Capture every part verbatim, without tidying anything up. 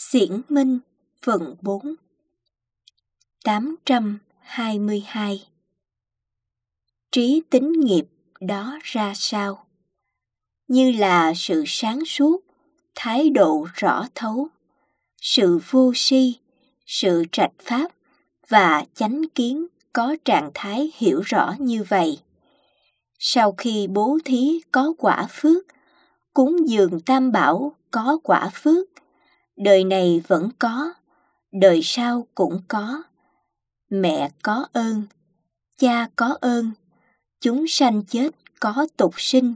Xiển Minh phần bốn tám trăm hai mươi hai. Trí tín nghiệp đó ra sao? Như là sự sáng suốt, thái độ rõ thấu, sự vô si, sự trạch pháp và chánh kiến có trạng thái hiểu rõ như vậy. Sau khi bố thí có quả phước, cúng dường tam bảo có quả phước, đời này vẫn có, đời sau cũng có. Mẹ có ơn, cha có ơn, chúng sanh chết có tục sinh.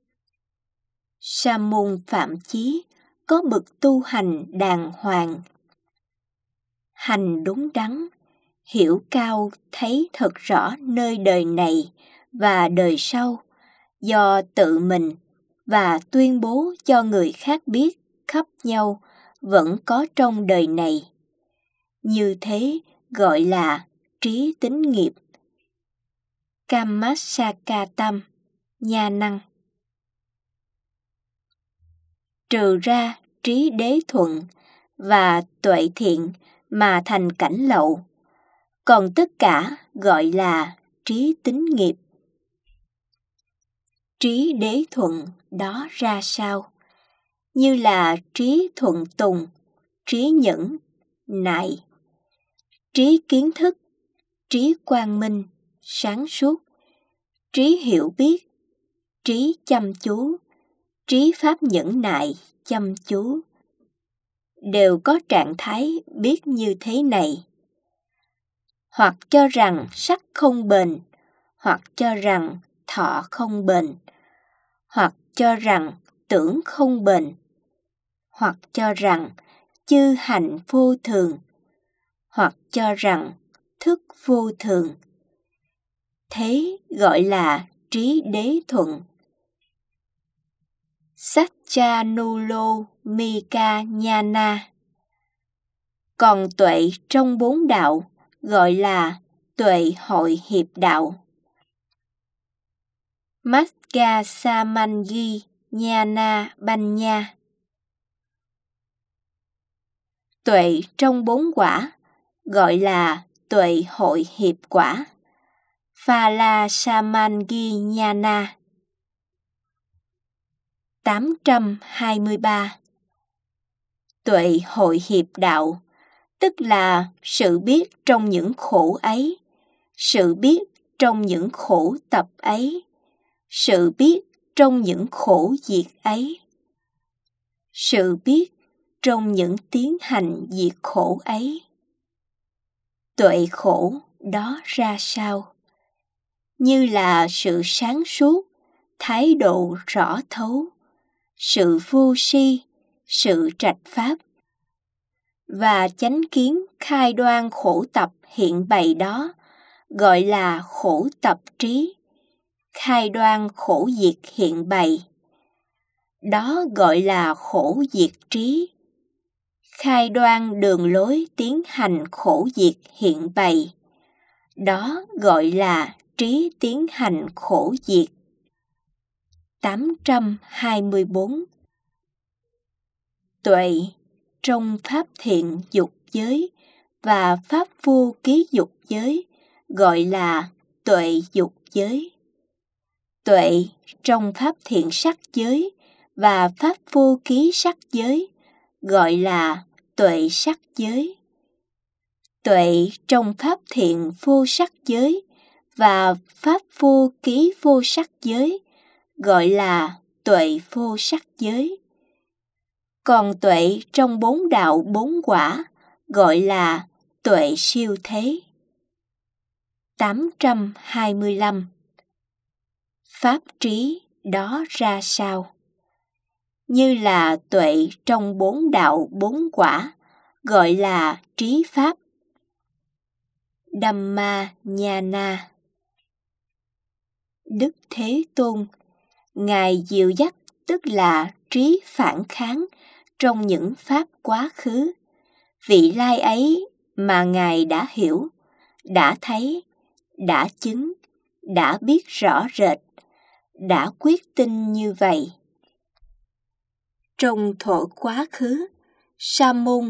Sa môn Phạm Chí có bậc tu hành đàng hoàng. Hành đúng đắn, hiểu cao thấy thật rõ nơi đời này và đời sau, do tự mình và tuyên bố cho người khác biết khắp nhau vẫn có trong đời này. Như thế gọi là trí tín nghiệp. Kammasakatam, nha năng. Trừ ra trí đế thuận và tuệ thiện mà thành cảnh lậu, còn tất cả gọi là trí tín nghiệp. Trí đế thuận đó ra sao? Như là trí thuận tùng, trí nhẫn, nại, trí kiến thức, trí quang minh, sáng suốt, trí hiểu biết, trí chăm chú, trí pháp nhẫn nại, chăm chú, đều có trạng thái biết như thế này. Hoặc cho rằng sắc không bền, hoặc cho rằng thọ không bền, hoặc cho rằng tưởng không bền, hoặc cho rằng chư hạnh vô thường, hoặc cho rằng thức vô thường. Thế gọi là trí đế thuận. Satchanulo-mika nhana. Còn tuệ trong bốn đạo gọi là tuệ hội hiệp đạo. Magga-samangi nhana banya. Tuệ trong bốn quả gọi là tuệ hội hiệp quả. Phala-samangi nhana. tám trăm hai mươi ba. Tuệ hội hiệp đạo, tức là sự biết trong những khổ ấy, sự biết trong những khổ tập ấy, sự biết trong những khổ diệt ấy, sự biết trong những tiến hành diệt khổ ấy. Tuệ khổ đó ra sao? Như là sự sáng suốt, thái độ rõ thấu, sự vô si, sự trạch pháp và chánh kiến khai đoan khổ tập hiện bày đó gọi là khổ tập trí. Khai đoan khổ diệt hiện bày, đó gọi là khổ diệt trí. Khai đoan đường lối tiến hành khổ diệt hiện bày, đó gọi là trí tiến hành khổ diệt. tám trăm hai mươi bốn. Tuệ trong pháp thiện dục giới và pháp vô ký dục giới gọi là tuệ dục giới. Tuệ trong pháp thiện sắc giới và pháp vô ký sắc giới gọi là tuệ sắc giới. Tuệ trong pháp thiện vô sắc giới và pháp vô ký vô sắc giới gọi là tuệ vô sắc giới. Còn tuệ trong bốn đạo bốn quả gọi là tuệ siêu thế. tám trăm hai mươi lăm. Pháp trí đó ra sao? Như là tuệ trong bốn đạo bốn quả gọi là trí pháp. Dhamma nhana. Đức Thế Tôn, Ngài dìu dắt tức là trí phản kháng trong những pháp quá khứ. Vị lai ấy mà Ngài đã hiểu, đã thấy, đã chứng, đã biết rõ rệt, đã quyết tin như vậy. Trong thuở quá khứ, Sa môn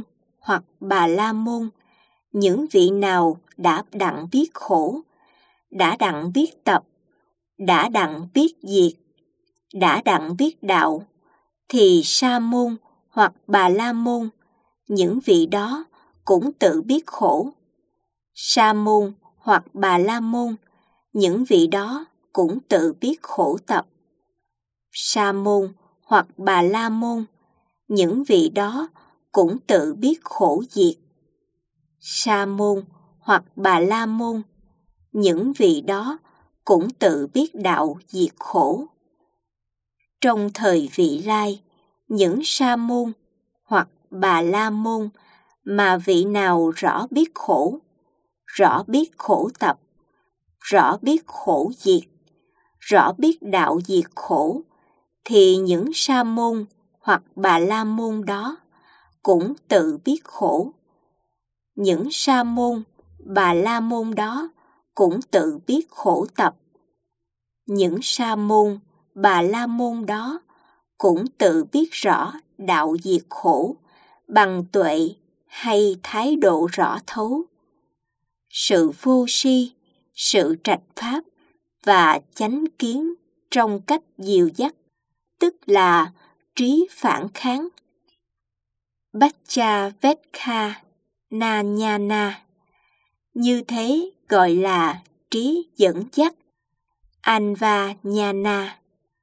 hoặc Bà La Môn, những vị nào đã đặng biết khổ, đã đặng biết tập, đã đặng biết diệt, đã đặng biết đạo, thì Sa môn hoặc Bà La Môn, những vị đó cũng tự biết khổ. Sa môn hoặc Bà La Môn, những vị đó cũng tự biết khổ tập. Sa môn hoặc Bà La Môn, những vị đó cũng tự biết khổ diệt. Sa môn hoặc Bà La Môn, những vị đó cũng tự biết đạo diệt khổ. Trong thời vị lai, những sa môn hoặc Bà La Môn mà vị nào rõ biết khổ, rõ biết khổ tập, rõ biết khổ diệt, rõ biết đạo diệt khổ, thì những sa môn hoặc Bà La Môn đó cũng tự biết khổ. Những sa môn, Bà La Môn đó cũng tự biết khổ tập. Những sa môn, Bà La Môn đó cũng tự biết rõ đạo diệt khổ bằng tuệ hay thái độ rõ thấu. Sự vô si, sự trạch pháp và chánh kiến trong cách dìu dắt, tức là trí phản kháng. Baccha Vedkha Na Nhana, như thế gọi là trí dẫn dắt. Anva Nhana,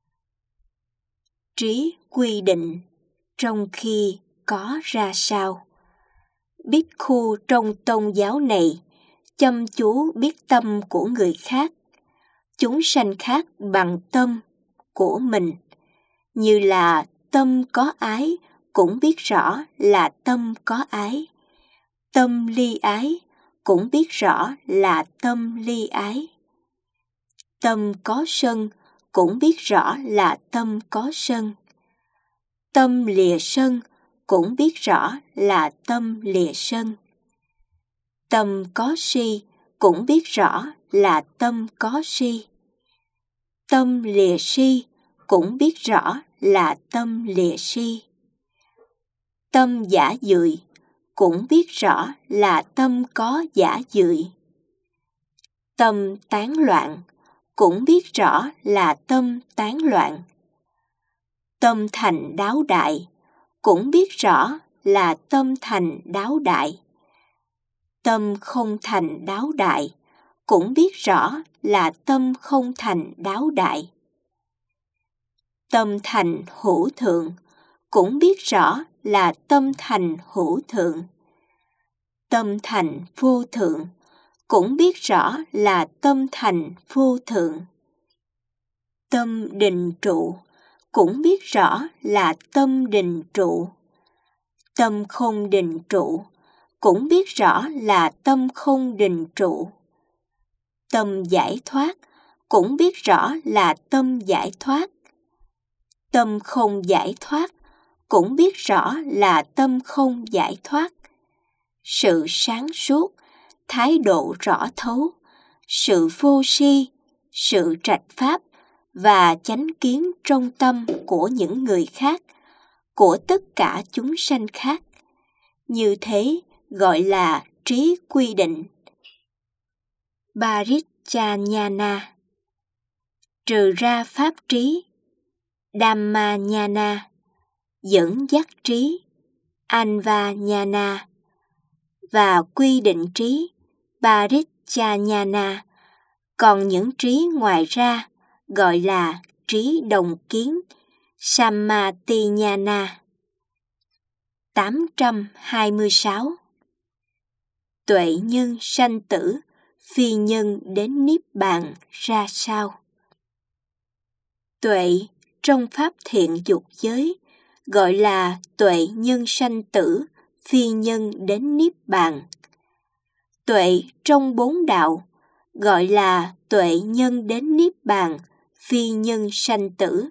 trí quy định trong khi có ra sao. Bhikkhu trong tôn giáo này chăm chú biết tâm của người khác, chúng sanh khác bằng tâm của mình, như là tâm có ái cũng biết rõ là tâm có ái, tâm ly ái cũng biết rõ là tâm ly ái, tâm có sân cũng biết rõ là tâm có sân, tâm lìa sân cũng biết rõ là tâm lìa sân, tâm có si cũng biết rõ là tâm có si, tâm lìa si cũng biết rõ là tâm lìa si, tâm giả dưỡi cũng biết rõ là tâm có giả dưỡi, tâm tán loạn cũng biết rõ là tâm tán loạn, tâm thành đáo đại cũng biết rõ là tâm thành đáo đại, tâm không thành đáo đại cũng biết rõ là tâm không thành đáo đại, tâm thành hữu thượng cũng biết rõ là tâm thành hữu thượng, tâm thành vô thượng cũng biết rõ là tâm thành vô thượng, tâm định trụ cũng biết rõ là tâm định trụ, tâm không định trụ cũng biết rõ là tâm không định trụ, tâm giải thoát cũng biết rõ là tâm giải thoát, tâm không giải thoát cũng biết rõ là tâm không giải thoát. Sự sáng suốt, thái độ rõ thấu, sự vô si, sự trạch pháp và chánh kiến trong tâm của những người khác, của tất cả chúng sanh khác, như thế gọi là trí quy định. Paricchanyana, trừ ra pháp trí. Dhammanyana, dẫn dắt trí. Anvanyana, và quy định trí. Paricchanyana, còn những trí ngoài ra gọi là trí đồng kiến. Sammatiyana. tám trăm hai mươi sáu. Tuệ nhân sanh tử, phi nhân đến niết bàn ra sao? Tuệ trong pháp thiện dục giới gọi là tuệ nhân sanh tử, phi nhân đến niết bàn. Tuệ trong bốn đạo gọi là tuệ nhân đến niết bàn, phi nhân sanh tử.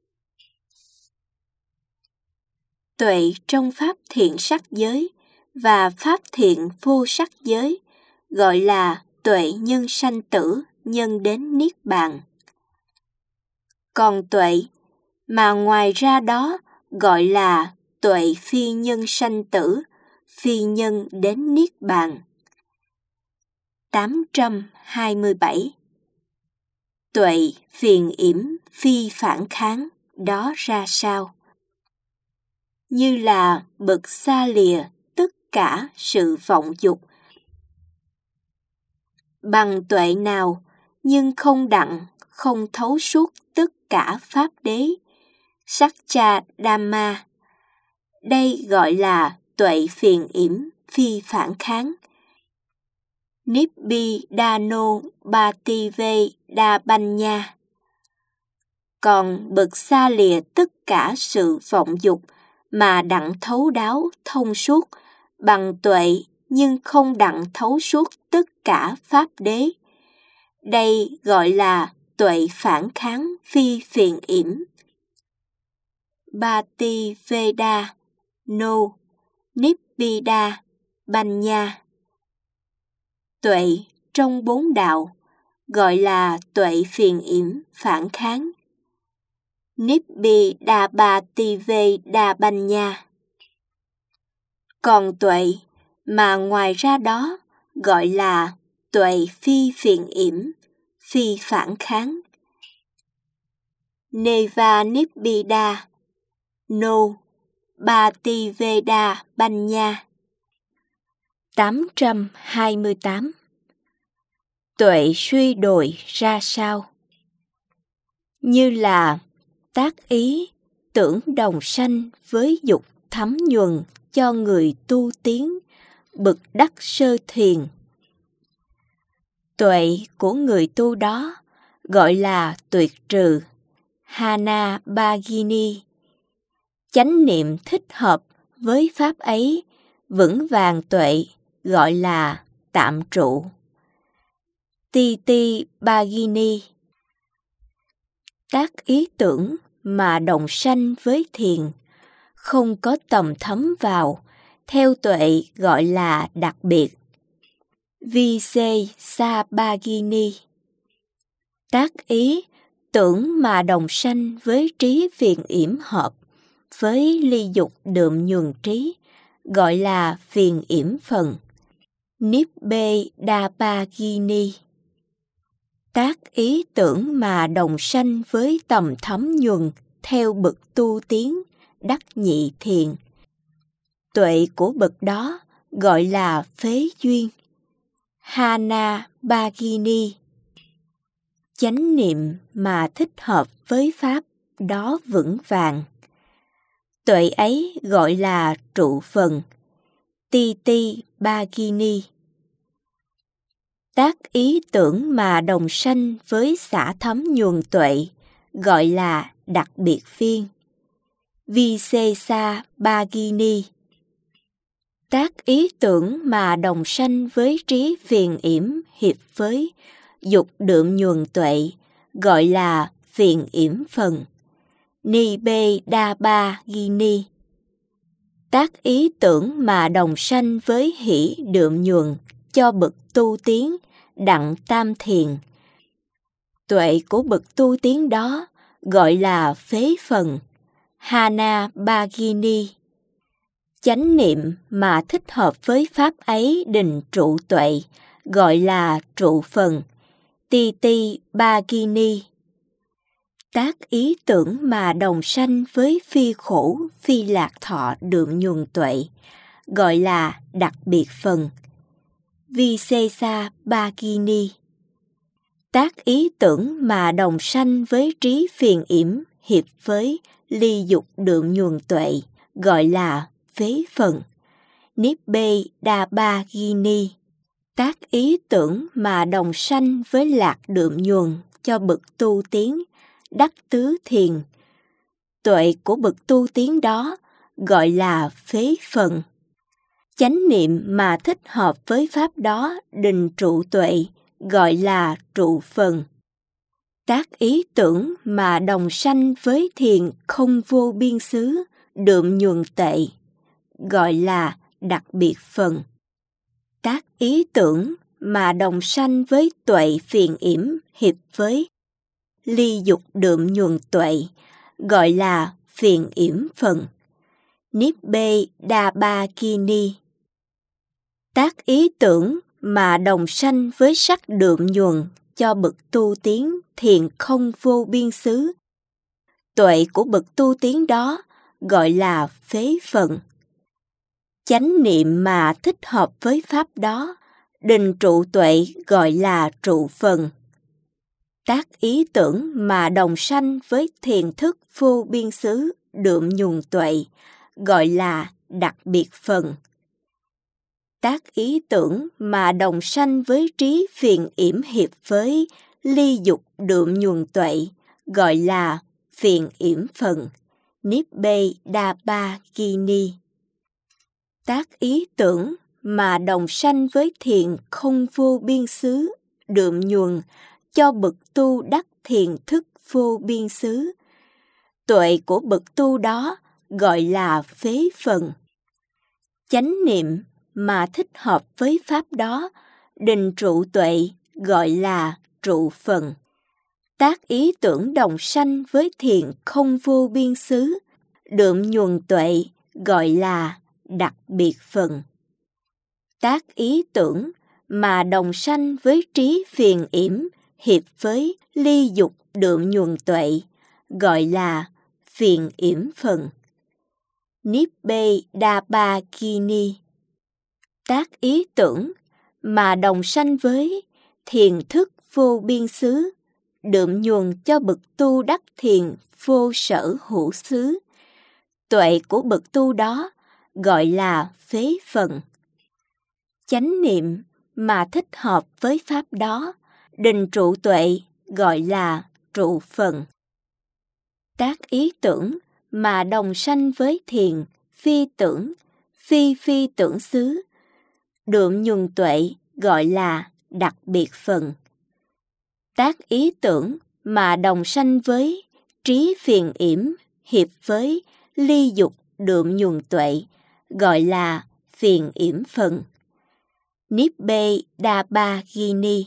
Tuệ trong pháp thiện sắc giới và pháp thiện vô sắc giới gọi là tuệ nhân sanh tử, nhân đến niết bàn. Còn tuệ mà ngoài ra đó gọi là tuệ phi nhân sanh tử, phi nhân đến Niết Bàn. tám trăm hai mươi bảy. Tuệ phiền yểm phi phản kháng đó ra sao? Như là bậc xa lìa tất cả sự vọng dục. Bằng tuệ nào nhưng không đặng, không thấu suốt tất cả pháp đế, sắc cha Dhamma. Đây gọi là tuệ phiền yểm phi phản kháng. Nibbidano Bhaktivedabanya. Còn bậc xa lìa tất cả sự vọng dục mà đặng thấu đáo thông suốt bằng tuệ nhưng không đặng thấu suốt tất cả pháp đế. Đây gọi là tuệ phản kháng phi phiền yểm. Bhaktiveda no Nibbida Banya. Tuệ trong bốn đạo gọi là tuệ phiền yểm phản kháng. Nibbidabhaktivedabanya. Còn tuệ mà ngoài ra đó gọi là tuệ phi phiền yểm phi phản kháng. Neva Nibbida no Bhaktivedabanya. tám trăm hai mươi tám. Tuệ suy đồi ra sao? Như là tác ý tưởng đồng sanh với dục thấm nhuần cho người tu tiến bậc đắc sơ thiền. Tuệ của người tu đó gọi là tuyệt trừ Hanabhagini. Chánh niệm thích hợp với pháp ấy vững vàng tuệ gọi là tạm trụ Titibhagini. Tác ý tưởng mà đồng sanh với thiền không có tầm thấm vào theo tuệ gọi là đặc biệt Visesabhagini. Tác ý tưởng mà đồng sanh với trí phiền yểm hợp với ly dục đượm nhuần trí gọi là phiền yểm phần Nibbedabhagini. Tác ý tưởng mà đồng sanh với tầm thấm nhuần theo bậc tu tiến đắc nhị thiền. Tuệ của bậc đó gọi là phế duyên Hanabhagini. Chánh niệm mà thích hợp với pháp đó vững vàng. Tuệ ấy gọi là trụ phần Titibhagini. Tác ý tưởng mà đồng sanh với xả thấm nhuần tuệ gọi là đặc biệt phiên Visesabhagini. Tác ý tưởng mà đồng sanh với trí phiền yểm hiệp với dục đượm nhuần tuệ gọi là phiền yểm phần Nibbedabhagini. Tác ý tưởng mà đồng sanh với hỷ đượm nhuần cho bậc tu tiến đặng tam thiền. Tuệ của bậc tu tiến đó gọi là phế phần Hanabhagini. Chánh niệm mà thích hợp với pháp ấy định trụ tuệ gọi là trụ phần Titibhagini. Tác ý tưởng mà đồng sanh với phi khổ phi lạc thọ đượm nhuần tuệ gọi là đặc biệt phần Visesabhagini. Tác ý tưởng mà đồng sanh với trí phiền yểm hiệp với ly dục đượm nhuần tuệ gọi là phế phần Nibbedabhagini. Tác ý tưởng mà đồng sanh với lạc đượm nhuần cho bậc tu tiến đắc tứ thiền. Tuệ của bậc tu tiến đó gọi là phế phần. Chánh niệm mà thích hợp với pháp đó định trụ tuệ gọi là trụ phần. Tác ý tưởng mà đồng sanh với thiền không vô biên xứ đượm nhuần tệ gọi là đặc biệt phần. Tác ý tưởng mà đồng sanh với tuệ phiền yểm hiệp với ly dục đượm nhuần tuệ gọi là phiền yểm phần Nibbedabhagini. Tác ý tưởng mà đồng sanh với sắc đượm nhuần cho bậc tu tiến thiền không vô biên xứ. Tuệ của bậc tu tiến đó gọi là phế phận. Chánh niệm mà thích hợp với pháp đó, định trụ tuệ gọi là trụ phần. Tác ý tưởng mà đồng sanh với thiền thức vô biên xứ đượm nhuần tuệ gọi là đặc biệt phần. Tác ý tưởng mà đồng sanh với trí phiền yểm hiệp với ly dục đượm nhuần tuệ gọi là phiền yểm phần, Nibbê Đa Ba Gini. Tác ý tưởng mà đồng sanh với thiền không vô biên xứ đượm nhuần cho bậc tu đắc thiền thức vô biên xứ. Tuệ của bậc tu đó gọi là phế phần. Chánh niệm mà thích hợp với pháp đó, định trụ tuệ gọi là trụ phần. Tác ý tưởng đồng sanh với thiền không vô biên xứ, đượm nhuần tuệ gọi là đặc biệt phần. Tác ý tưởng mà đồng sanh với trí phiền yểm hiệp với ly dục đượm nhuần tuệ gọi là phiền yểm phần, Nibbê Đa Ba Gini. Tác ý tưởng mà đồng sanh với thiền thức vô biên xứ, đượm nhuần cho bậc tu đắc thiền vô sở hữu xứ. Tuệ của bậc tu đó gọi là phế phần. Chánh niệm mà thích hợp với pháp đó, định trụ tuệ gọi là trụ phần. Tác ý tưởng mà đồng sanh với thiền phi tưởng, phi phi tưởng xứ, đượm nhuần tuệ gọi là đặc biệt phần. Tác ý tưởng mà đồng sanh với trí phiền yểm hiệp với ly dục đượm nhuần tuệ gọi là phiền yểm phần, Nibbê Đa Ba Gini.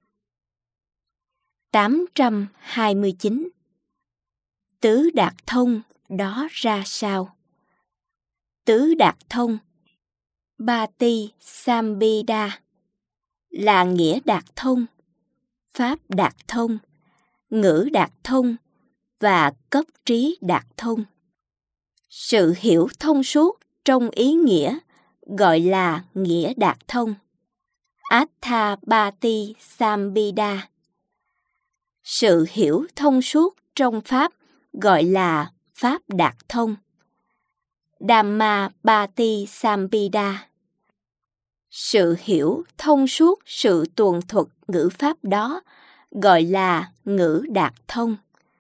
tám trăm hai mươi chín. Tứ đạt thông đó ra sao? Tứ đạt thông, Bati Sambhida, là nghĩa đạt thông, pháp đạt thông, ngữ đạt thông và cấp trí đạt thông. Sự hiểu thông suốt trong ý nghĩa gọi là nghĩa đạt thông, Attha Bati Sambhida. Sự hiểu thông suốt trong pháp gọi là pháp đạt thông, Dhamma Bati Sambhida. Sự hiểu thông suốt sự tuần thuật ngữ pháp đó gọi là ngữ đạt thông,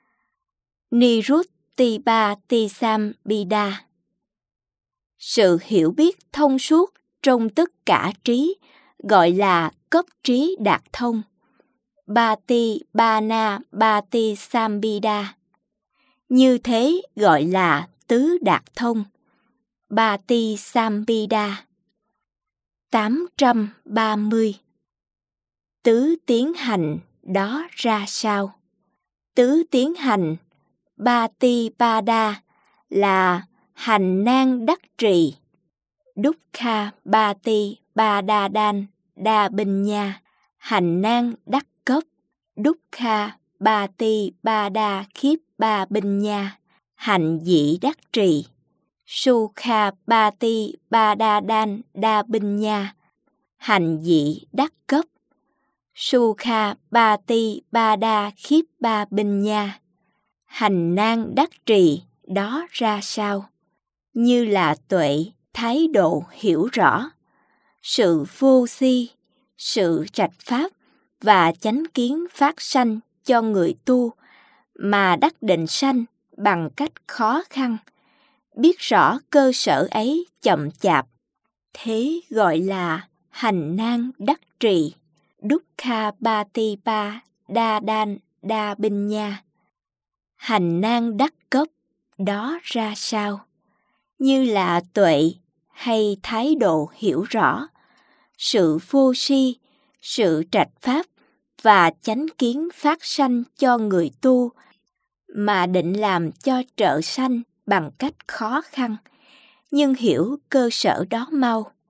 Nirutti Bati Sambhida. Sự hiểu biết thông suốt trong tất cả trí gọi là cấp trí đạt thông, Bati Bana Bati Sambhida. Như thế gọi là tứ đạt thông, Bati Sambhida. tám trăm ba mươi. Tứ tiến hành đó ra sao? Tứ tiến hành Batipada là hành nan đắc trì, Dukkha Bati Padadan Đa Bình Nha, hành nan đắc cấp, Dukkha Bati Pada Khiếp Ba Bình Nha, hành dị đắc trì, Sukha Bati Padadan Đa Bình Nha, hành dị đắc cấp, Sukha Bati Pada Khiếp Ba Bình Nha. Hành nan đắc trì đó ra sao? Như là tuệ, thái độ hiểu rõ, sự vô si, sự trạch pháp và chánh kiến phát sanh cho người tu mà đắc định sanh bằng cách khó khăn, biết rõ cơ sở ấy chậm chạp, thế gọi là hành nan đắc trì, Dukkha Bati Padadan Đa Bình Nha. Hành nan đắc cấp đó ra sao? Như là tuệ hay thái độ hiểu rõ, sự vô si, sự trạch pháp và chánh kiến phát sanh cho người tu mà định làm cho trợ sanh bằng cách khó khăn, nhưng hiểu cơ sở đó mau,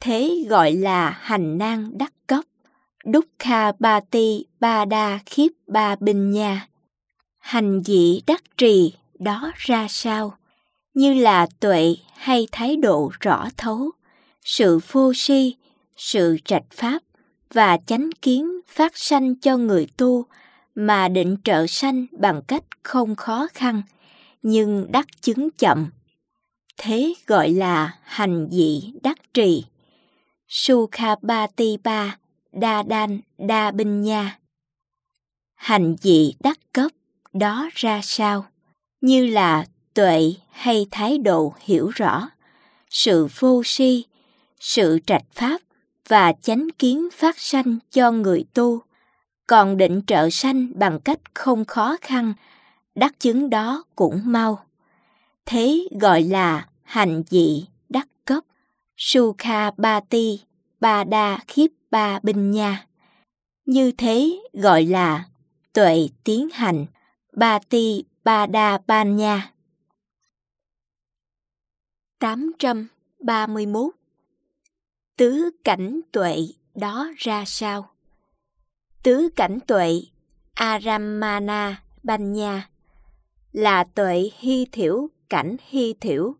thế gọi là hành nan đắc cấp, Dukkha Bati Ba Đa Khiếp Ba Bình Nha. Hành dị đắc trì đó ra sao? Như là tuệ hay thái độ rõ thấu, sự vô si, sự trạch pháp và chánh kiến phát sanh cho người tu mà định trợ sanh bằng cách không khó khăn, nhưng đắc chứng chậm. Thế gọi là hành dị đắc trì. Sukhabatipa Đa Đan Đa Binh Nha. Hành dị đắc cấp đó ra sao? Như là tuệ hay thái độ hiểu rõ, sự vô si, sự trạch pháp và chánh kiến phát sanh cho người tu, còn định trợ sanh bằng cách không khó khăn, đắc chứng đó cũng mau. Thế gọi là hành dị đắc cấp. Sukhabati Ba Đa Khiếp Ba Binh Nha. Như thế gọi là tuệ tiến hành, Bati Ba Đa Ban Nha. tám trăm ba mươi mốt. Tứ cảnh tuệ đó ra sao? Tứ cảnh tuệ Arammana Banya là tuệ hy thiểu cảnh hy thiểu.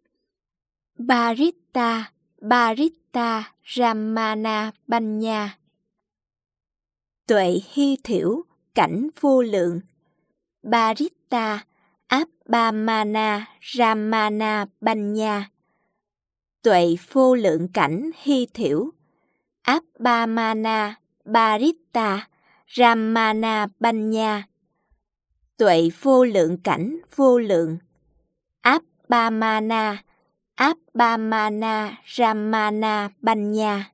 Baritta Baritta Ramana Banya. Tuệ hy thiểu cảnh vô lượng. Baritta Abhamana Ramana Banya. Tuệ vô lượng cảnh hy thiểu. Abhamana Baritta Ramana Banya. Tuệ vô lượng cảnh vô lượng. Abhamana Abhamana Ramana Banya.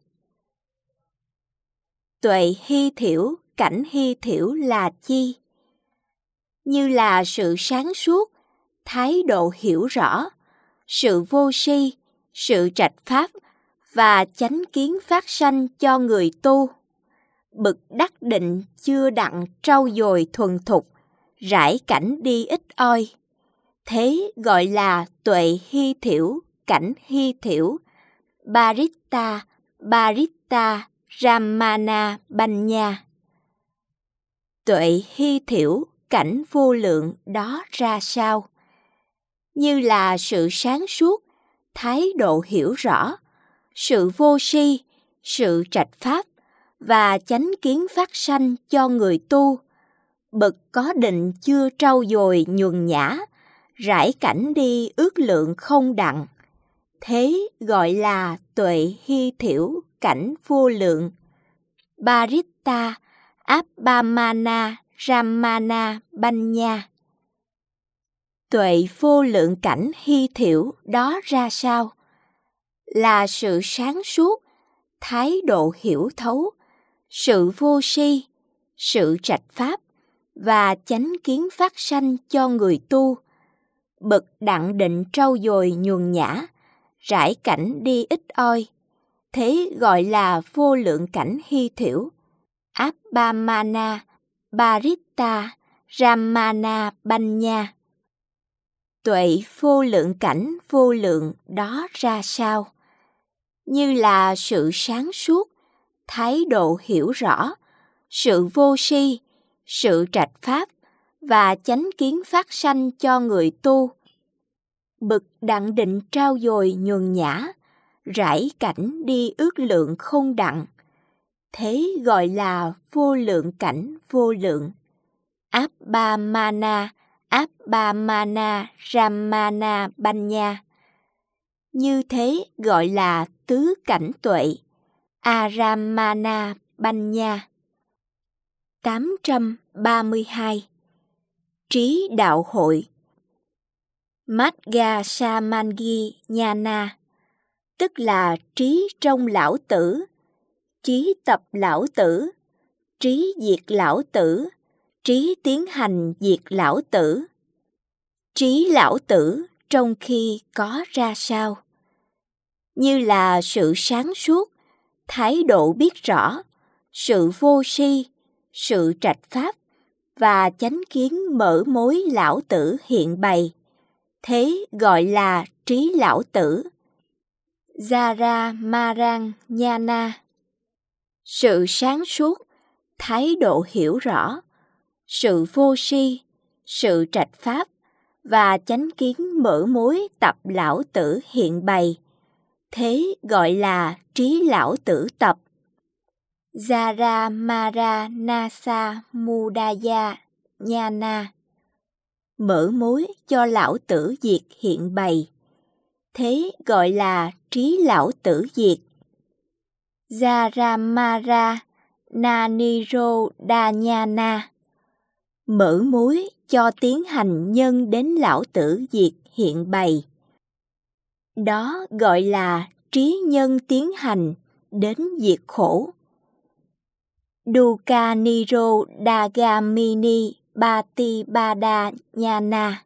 Tuệ hy thiểu cảnh hy thiểu là chi? Như là sự sáng suốt, thái độ hiểu rõ, sự vô si, sự trạch pháp và chánh kiến phát sanh cho người tu. Bực đắc định chưa đặng trau dồi thuần thục, rải cảnh đi ít oi. Thế gọi là tuệ hy thiểu cảnh hy thiểu. Baritta Baritta Ramana Banya. Tuệ hy thiểu cảnh vô lượng đó ra sao? Như là sự sáng suốt, thái độ hiểu rõ, sự vô si, sự trạch pháp và chánh kiến phát sanh cho người tu. Bậc có định chưa trau dồi nhuần nhã, rải cảnh đi ước lượng không đặng. Thế gọi là tuệ hy thiểu cảnh vô lượng. Baritta Abhamana Ramana Banya. Tuệ vô lượng cảnh hy thiểu đó ra sao? Là sự sáng suốt, thái độ hiểu thấu, sự vô si, sự trạch pháp và chánh kiến phát sanh cho người tu. Bậc đặng định trau dồi nhuần nhã, rải cảnh đi ít oi. Thế gọi là vô lượng cảnh hy thiểu. Abhamana Baritta Ramana Banya. Tuệ vô lượng cảnh vô lượng đó ra sao? Như là sự sáng suốt, thái độ hiểu rõ, sự vô si, sự trạch pháp và chánh kiến phát sanh cho người tu. Bậc đặng định trau dồi nhuần nhã, rải cảnh đi ước lượng không đặng. Thế gọi là vô lượng cảnh vô lượng. Abhamana Abhamana Ramana Banya. Như thế gọi là tứ cảnh tuệ Arammana Banya. tám trăm ba mươi hai. Trí đạo hội Madhya Samangi Nhana, tức là trí trong lão tử, trí tập lão tử, trí diệt lão tử, trí tiến hành diệt lão tử. Trí lão tử trong khi có ra sao? Như là sự sáng suốt, thái độ biết rõ, sự vô si, sự trạch pháp và chánh kiến mở mối lão tử hiện bày. Thế gọi là trí lão tử. Jara Marang Nhana. Sự sáng suốt, thái độ hiểu rõ, sự vô si, sự trạch pháp và chánh kiến mở mối tập lão tử hiện bày, thế gọi là trí lão tử tập. Jara Mara Nasa Mudaya Nhana. Mở mối cho lão tử diệt hiện bày, thế gọi là trí lão tử diệt. Jaramara Nanirodhanyana. Mở mối cho tiến hành nhân đến lão tử diệt hiện bày, đó gọi là trí nhân tiến hành đến diệt khổ. Dukkha Nirodhagamini Bhatibada Nhana.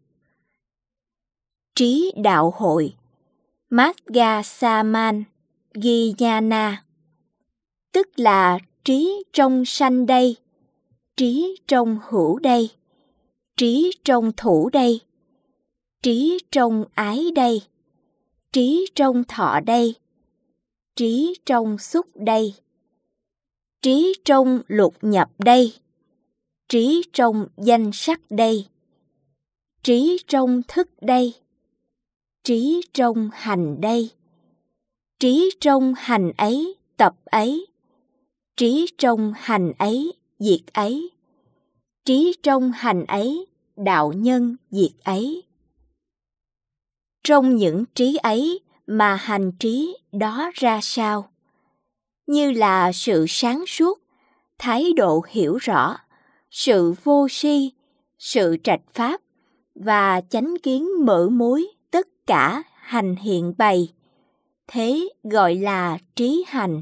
Trí đạo hội Magga Saman Giyana. Tức là trí trong sanh đây, trí trong hữu đây, trí trong thủ đây, trí trong ái đây, trí trong thọ đây, trí trong xúc đây, trí trong lục nhập đây, trí trong danh sắc đây, trí trong thức đây, trí trong hành đây, trí trong hành ấy tập ấy, trí trong hành ấy diệt ấy, trí trong hành ấy đạo nhân diệt ấy. Trong những trí ấy mà hành trí đó ra sao? Như là sự sáng suốt, thái độ hiểu rõ, sự vô si, sự trạch pháp và chánh kiến mở mối tất cả hành hiện bày, thế gọi là trí hành.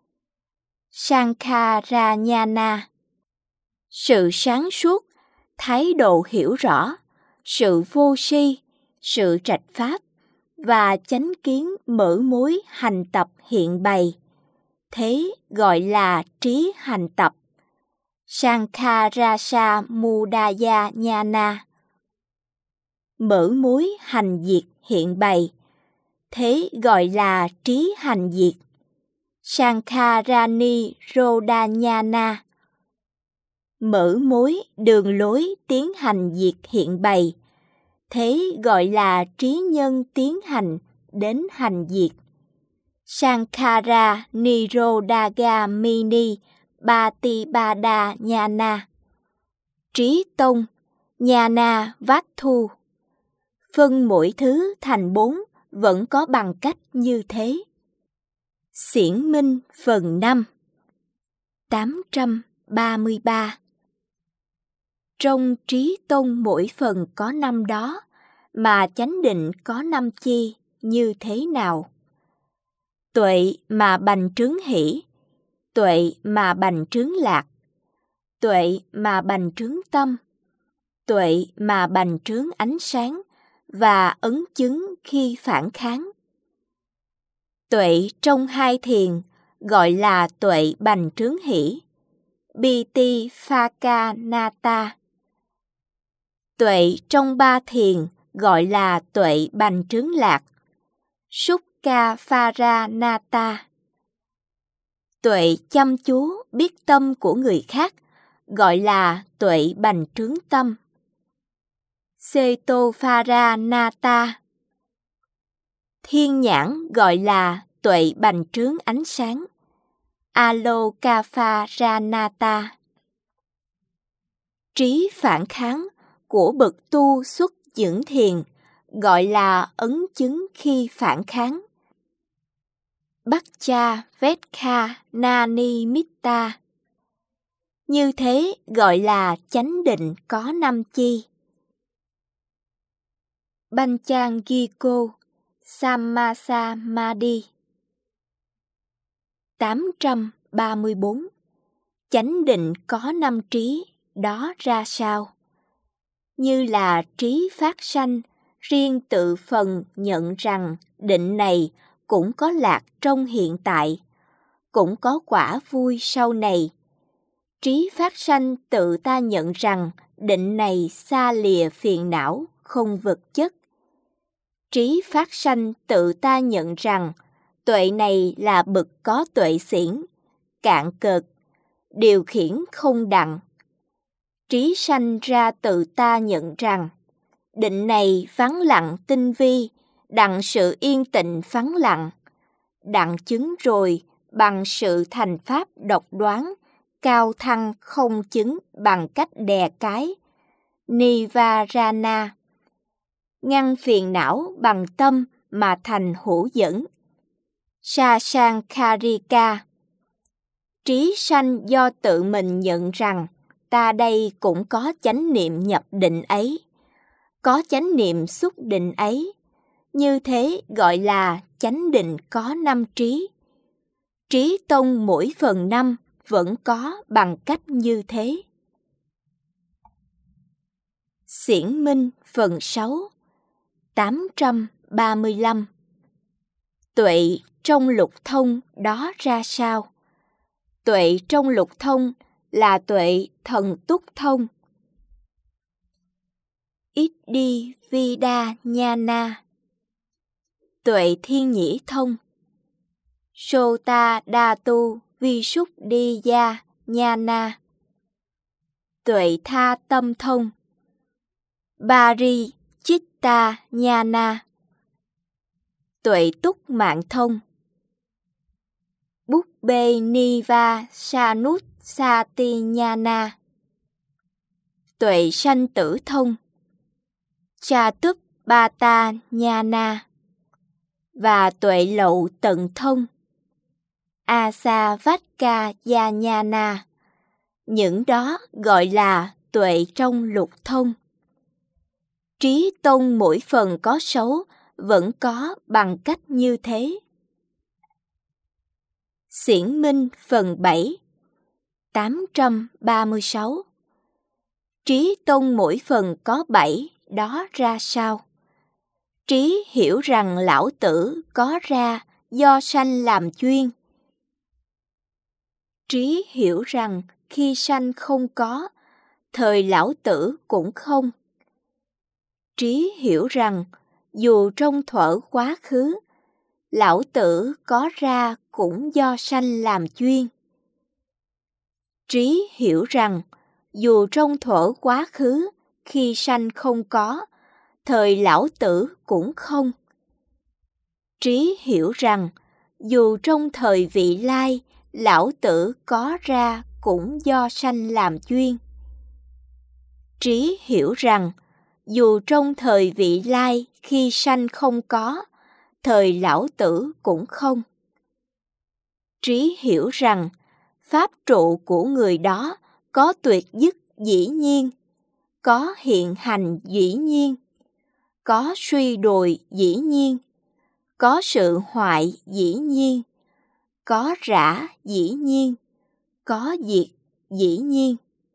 Sankharanyana. Sự sáng suốt, thái độ hiểu rõ, sự vô si, sự trạch pháp và chánh kiến mở mối hành tập hiện bày, thế gọi là trí hành tập. Sankharasa Mudaya Nhana. Mở mối hành diệt hiện bày, thế gọi là trí hành diệt. Sankharani Rodhanyana. Mở mối đường lối tiến hành diệt hiện bày, thế gọi là trí nhân tiến hành đến hành diệt. Sankhara Nirodhagamini Bhatibada Nhana. Trí tông Nhana Vattu. Phân mỗi thứ thành bốn vẫn có bằng cách như thế. Xiển minh phần năm. tám trăm ba mươi ba. Trong trí tông mỗi phần có năm đó, mà chánh định có năm chi như thế nào? Tuệ mà bành trướng hỷ, tuệ mà bành trướng lạc, tuệ mà bành trướng tâm, tuệ mà bành trướng ánh sáng và ấn chứng khi phản kháng. Tuệ trong hai thiền gọi là tuệ bành trướng hỷ, Biti Phakanata. Tuệ trong ba thiền gọi là tuệ bành trướng lạc, Sukha Pharanata. Tuệ chăm chú biết tâm của người khác gọi là tuệ bành trướng tâm, Setopharanata. Thiên nhãn gọi là tuệ bành trướng ánh sáng, Alokapharanata. Trí phản kháng của bậc tu xuất dưỡng thiền gọi là ấn chứng khi phản kháng, Baccha Vedkha Nanimitta. Như thế gọi là chánh định có năm chi. Panchangiko Sammasamadhi. tám trăm ba mươi bốn. Chánh định có năm trí, đó ra sao? Như là trí phát sanh, riêng tự phần nhận rằng định này cũng có lạc trong hiện tại, cũng có quả vui sau này. Trí phát sanh tự ta nhận rằng định này xa lìa phiền não, không vật chất. Trí phát sanh tự ta nhận rằng Tuệ này là bậc có tuệ xiển, cạn cợt, điều khiển không đặng. Trí sanh ra tự ta nhận rằng, định này vắng lặng tinh vi, đặng sự yên tịnh vắng lặng. Đặng chứng rồi bằng sự thành pháp độc đoán, cao thăng không chứng bằng cách đè cái. Nivarana, ngăn phiền não bằng tâm mà thành hữu dẫn. Sasankharika, trí sanh do tự mình nhận rằng ta đây cũng có chánh niệm nhập định ấy, có chánh niệm xúc định ấy, như thế gọi là chánh định có năm trí. Trí tông mỗi phần năm vẫn có bằng cách như thế. Xiển minh phần sáu, tám trăm ba mươi lăm. Tuệ trong lục thông đó ra sao? Tuệ trong lục thông là tuệ thần túc thông. Iddhi Vida Nhana, tuệ thiên nhĩ thông. Sota Dhatu Visuddhiya Nhana, tuệ tha tâm thông. Bari Chitta Nhana, tuệ túc mạng thông. Bubbe Niva Sanut Sati Nhana, tuệ sanh tử thông. Chatup Bata Nhana, và tuệ lậu tận thông. Asavaka Nhana, những đó gọi là tuệ trong lục thông. Trí tông mỗi phần có xấu vẫn có bằng cách như thế. Xiển minh phần bảy, tám trăm ba mươi sáu. Trí tông mỗi phần có bảy đó ra sao? Trí hiểu rằng lão tử có ra do sanh làm chuyên. Trí hiểu rằng khi sanh không có, thời lão tử cũng không. Trí hiểu rằng dù trong thuở quá khứ, lão tử có ra cũng do sanh làm chuyên. Trí hiểu rằng dù trong thuở quá khứ, khi sanh không có, thời lão tử cũng không. Trí hiểu rằng dù trong thời vị lai, lão tử có ra cũng do sanh làm chuyên. Trí hiểu rằng dù trong thời vị lai khi sanh không có, thời lão tử cũng không. Trí hiểu rằng pháp trụ của người đó có tuyệt dứt dĩ nhiên, có hiện hành dĩ nhiên, có suy đồi dĩ nhiên, có sự hoại dĩ nhiên, có rã dĩ nhiên, có diệt dĩ nhiên.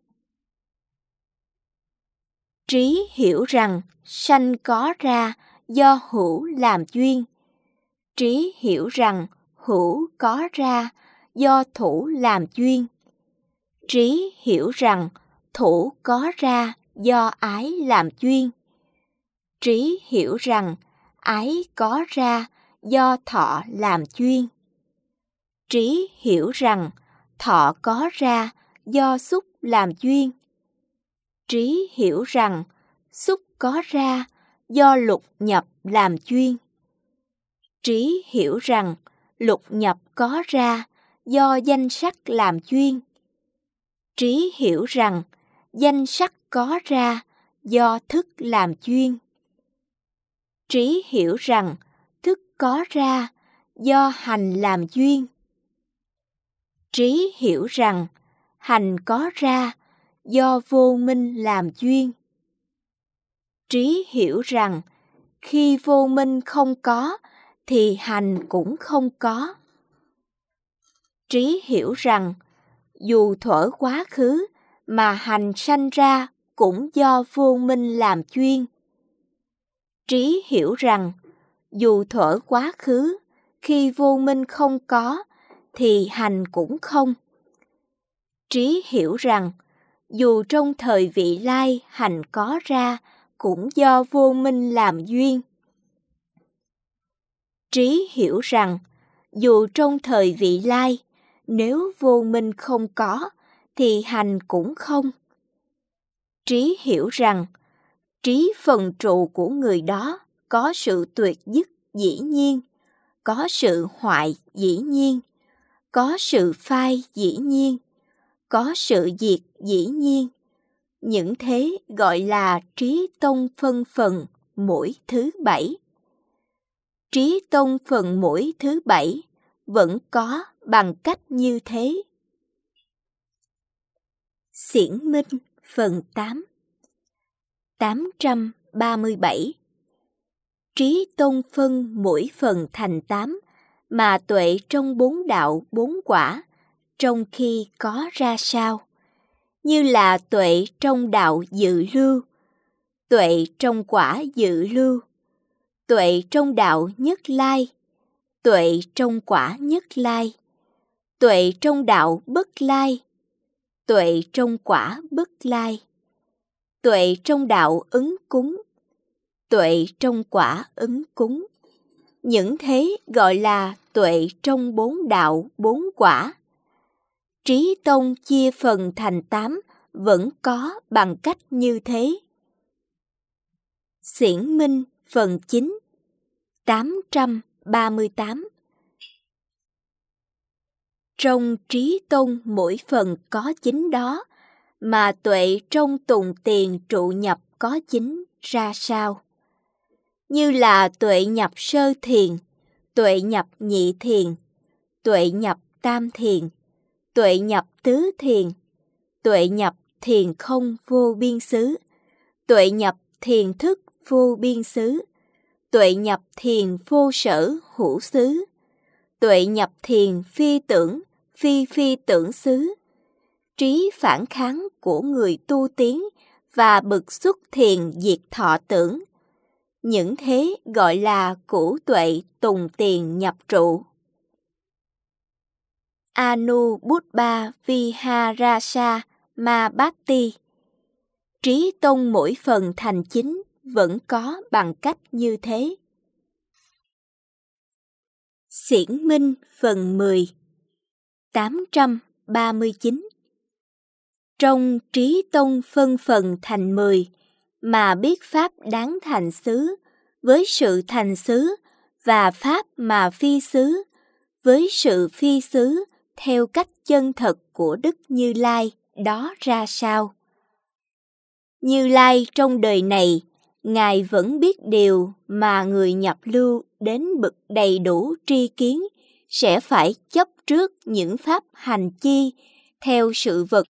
Trí hiểu rằng sanh có ra do hữu làm duyên. Trí hiểu rằng hữu có ra do thủ làm duyên. Trí hiểu rằng thủ có ra do ái làm duyên. Trí hiểu rằng ái có ra do thọ làm duyên. Trí hiểu rằng thọ có ra do xúc làm duyên. Trí hiểu rằng xúc có ra do lục nhập làm duyên. Trí hiểu rằng lục nhập có ra do danh sắc làm duyên. Trí hiểu rằng danh sắc có ra do thức làm duyên. Trí hiểu rằng thức có ra do hành làm duyên. Trí hiểu rằng hành có ra do vô minh làm duyên. Trí hiểu rằng khi vô minh không có thì hành cũng không có. Trí hiểu rằng dù thuở quá khứ mà hành sanh ra cũng do vô minh làm duyên. Trí hiểu rằng dù thuở quá khứ khi vô minh không có thì hành cũng không. Trí hiểu rằng dù trong thời vị lai hành có ra cũng do vô minh làm duyên. Trí hiểu rằng dù trong thời vị lai, nếu vô minh không có, thì hành cũng không. Trí hiểu rằng, trí phần trụ của người đó có sự tuyệt dứt dĩ nhiên, có sự hoại dĩ nhiên, có sự phai dĩ nhiên, có sự diệt dĩ nhiên. Những thế gọi là trí tông phân phần mũi thứ bảy. Trí tông phần mũi thứ bảy vẫn có bằng cách như thế. Xiển minh phần tám. tám trăm ba mươi bảy. Trí tông phân mỗi phần thành tám, mà tuệ trong bốn đạo bốn quả, trong khi có ra sao? Như là tuệ trong đạo dự lưu, tuệ trong quả dự lưu, tuệ trong đạo nhất lai, tuệ trong quả nhất lai, tuệ trong đạo bất lai, tuệ trong quả bất lai, tuệ trong đạo ứng cúng, tuệ trong quả ứng cúng. Những thế gọi là tuệ trong bốn đạo bốn quả. Trí tông chia phần thành tám vẫn có bằng cách như thế. Xiển minh phần chín. tám trăm ba mươi tám. Trong trí tông mỗi phần có chính đó, mà tuệ trong tùng tiền trụ nhập có chính ra sao? Như là tuệ nhập sơ thiền, tuệ nhập nhị thiền, tuệ nhập tam thiền, tuệ nhập tứ thiền, tuệ nhập thiền không vô biên xứ, tuệ nhập thiền thức vô biên xứ, tuệ nhập thiền vô sở hữu xứ, tuệ nhập thiền phi tưởng, phi phi tưởng xứ. Trí phản kháng của người tu tiến và bực xuất thiền diệt thọ tưởng. Những thế gọi là củ tuệ tùng tiền nhập trụ. Anubuddha Viharasa Mabhatti. Trí tông mỗi phần thành chính vẫn có bằng cách như thế. Xiển minh phần mười. tám trăm ba mươi chín. Trong trí tông phân phần thành mười, mà biết pháp đáng thành xứ, với sự thành xứ, và pháp mà phi xứ, với sự phi xứ, theo cách chân thật của Đức Như Lai, đó ra sao? Như Lai trong đời này, Ngài vẫn biết điều mà người nhập lưu đến bậc đầy đủ tri kiến sẽ phải chấp trước những pháp hành chi theo sự vật.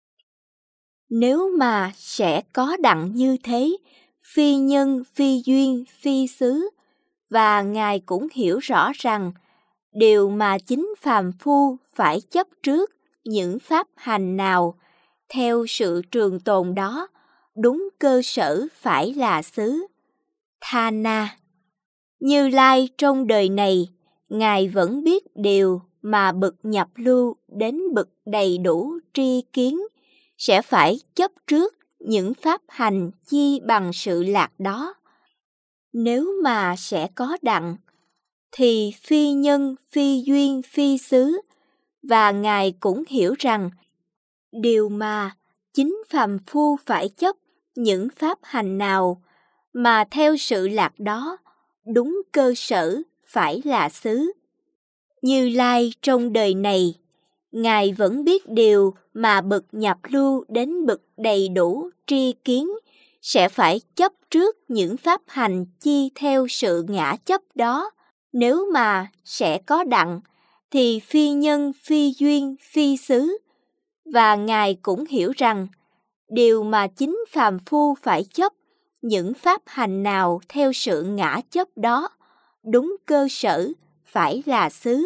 Nếu mà sẽ có đặng như thế, phi nhân, phi duyên, phi xứ, và Ngài cũng hiểu rõ rằng điều mà chính phàm phu phải chấp trước những pháp hành nào theo sự trường tồn đó, đúng cơ sở phải là xứ. Thana. Như Lai trong đời này, Ngài vẫn biết điều mà bậc nhập lưu đến bậc đầy đủ tri kiến sẽ phải chấp trước những pháp hành chi bằng sự lạc đó. Nếu mà sẽ có đặng, thì phi nhân, phi duyên, phi xứ, và Ngài cũng hiểu rằng điều mà chính phàm phu phải chấp những pháp hành nào mà theo sự lạc đó, đúng cơ sở phải là xứ. Như Lai trong đời này, Ngài vẫn biết điều mà bậc nhập lưu đến bậc đầy đủ tri kiến sẽ phải chấp trước những pháp hành chi theo sự ngã chấp đó. Nếu mà sẽ có đặng, thì phi nhân, phi duyên, phi xứ, và Ngài cũng hiểu rằng điều mà chính phàm phu phải chấp những pháp hành nào theo sự ngã chấp đó, đúng cơ sở phải là xứ.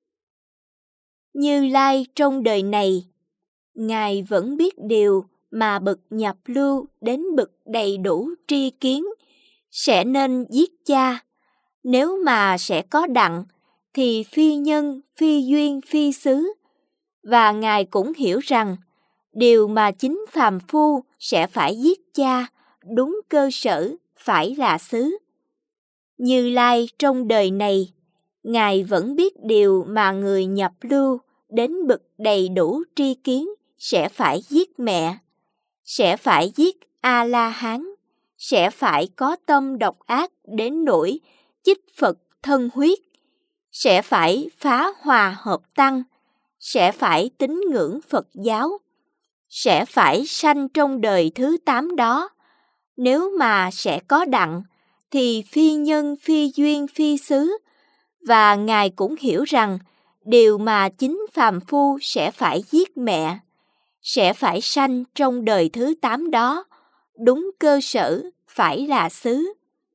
Như Lai trong đời này, Ngài vẫn biết điều mà bậc nhập lưu đến bậc đầy đủ tri kiến sẽ nên giết cha. Nếu mà sẽ có đặng, thì phi nhân, phi duyên, phi xứ, và Ngài cũng hiểu rằng điều mà chính phàm phu sẽ phải giết cha, đúng cơ sở phải là xứ. Như Lai trong đời này, Ngài vẫn biết điều mà người nhập lưu đến bậc đầy đủ tri kiến sẽ phải giết mẹ, sẽ phải giết A-la-hán, sẽ phải có tâm độc ác đến nỗi chích Phật thân huyết, sẽ phải phá hòa hợp tăng, sẽ phải tín ngưỡng Phật giáo, sẽ phải sanh trong đời thứ tám đó. Nếu mà sẽ có đặng, thì phi nhân, phi duyên, phi xứ. Và Ngài cũng hiểu rằng điều mà chính phàm phu sẽ phải giết mẹ, sẽ phải sanh trong đời thứ tám đó, đúng cơ sở phải là xứ.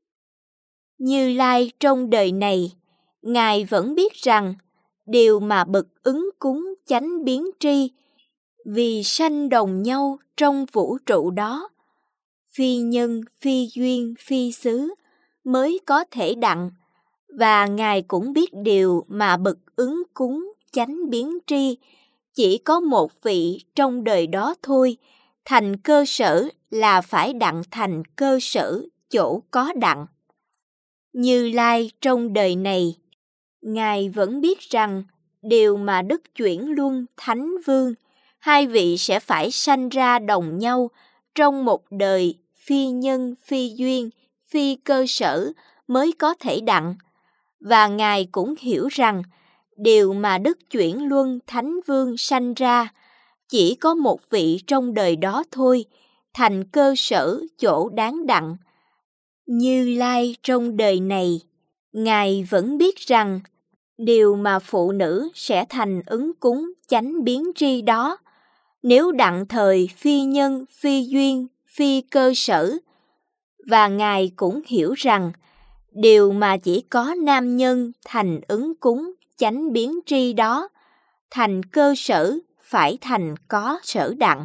Như Lai trong đời này, Ngài vẫn biết rằng điều mà bậc ứng cúng chánh biến tri, vì sanh đồng nhau trong vũ trụ đó, phi nhân, phi duyên, phi xứ mới có thể đặng. Và Ngài cũng biết điều mà bậc ứng cúng chánh biến tri chỉ có một vị trong đời đó thôi, thành cơ sở là phải đặng thành cơ sở chỗ có đặng. Như Lai trong đời này, Ngài vẫn biết rằng điều mà Đức Chuyển Luân Thánh Vương, hai vị sẽ phải sanh ra đồng nhau trong một đời phi nhân, phi duyên, phi cơ sở mới có thể đặng. Và Ngài cũng hiểu rằng điều mà Đức Chuyển Luân Thánh Vương sanh ra chỉ có một vị trong đời đó thôi, thành cơ sở chỗ đáng đặng. Như Lai trong đời này, Ngài vẫn biết rằng điều mà phụ nữ sẽ thành ứng cúng chánh biến tri đó, nếu đặng thời phi nhân, phi duyên, phi cơ sở. Và Ngài cũng hiểu rằng điều mà chỉ có nam nhân thành ứng cúng chánh biến tri đó, thành cơ sở phải thành có sở đặng.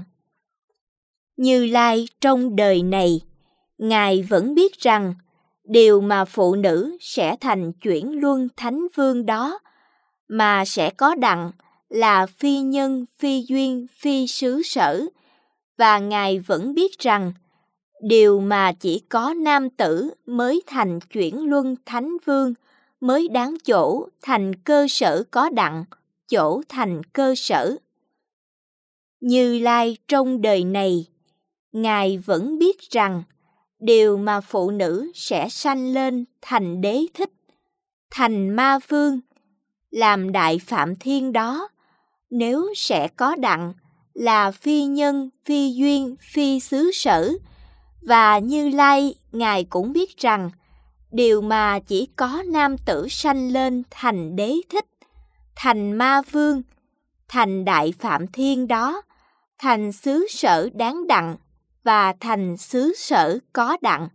Như Lai trong đời này, Ngài vẫn biết rằng điều mà phụ nữ sẽ thành chuyển luân thánh vương đó, mà sẽ có đặng là phi nhân, phi duyên, phi xứ sở. Và Ngài vẫn biết rằng điều mà chỉ có nam tử mới thành chuyển luân thánh vương mới đáng chỗ thành cơ sở có đặng, chỗ thành cơ sở. Như Lai trong đời này, Ngài vẫn biết rằng điều mà phụ nữ sẽ sanh lên thành đế thích, thành ma vương, làm đại phạm thiên đó, nếu sẽ có đặng là phi nhân, phi duyên, phi xứ sở. Và Như Lai, Ngài cũng biết rằng điều mà chỉ có nam tử sanh lên thành đế thích, thành ma vương, thành đại phạm thiên đó, thành xứ sở đáng đặng và thành xứ sở có đặng.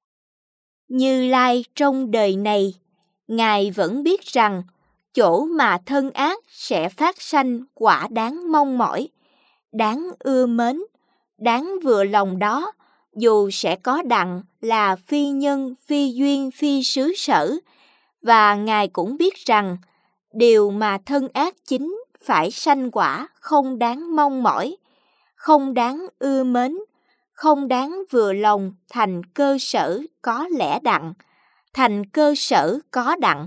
Như Lai trong đời này, Ngài vẫn biết rằng chỗ mà thân ác sẽ phát sanh quả đáng mong mỏi, đáng ưa mến, đáng vừa lòng đó, dù sẽ có đặng là phi nhân, phi duyên, phi xứ sở. Và Ngài cũng biết rằng điều mà thân ác chính phải sanh quả không đáng mong mỏi, không đáng ưa mến, không đáng vừa lòng thành cơ sở có lẽ đặng, thành cơ sở có đặng.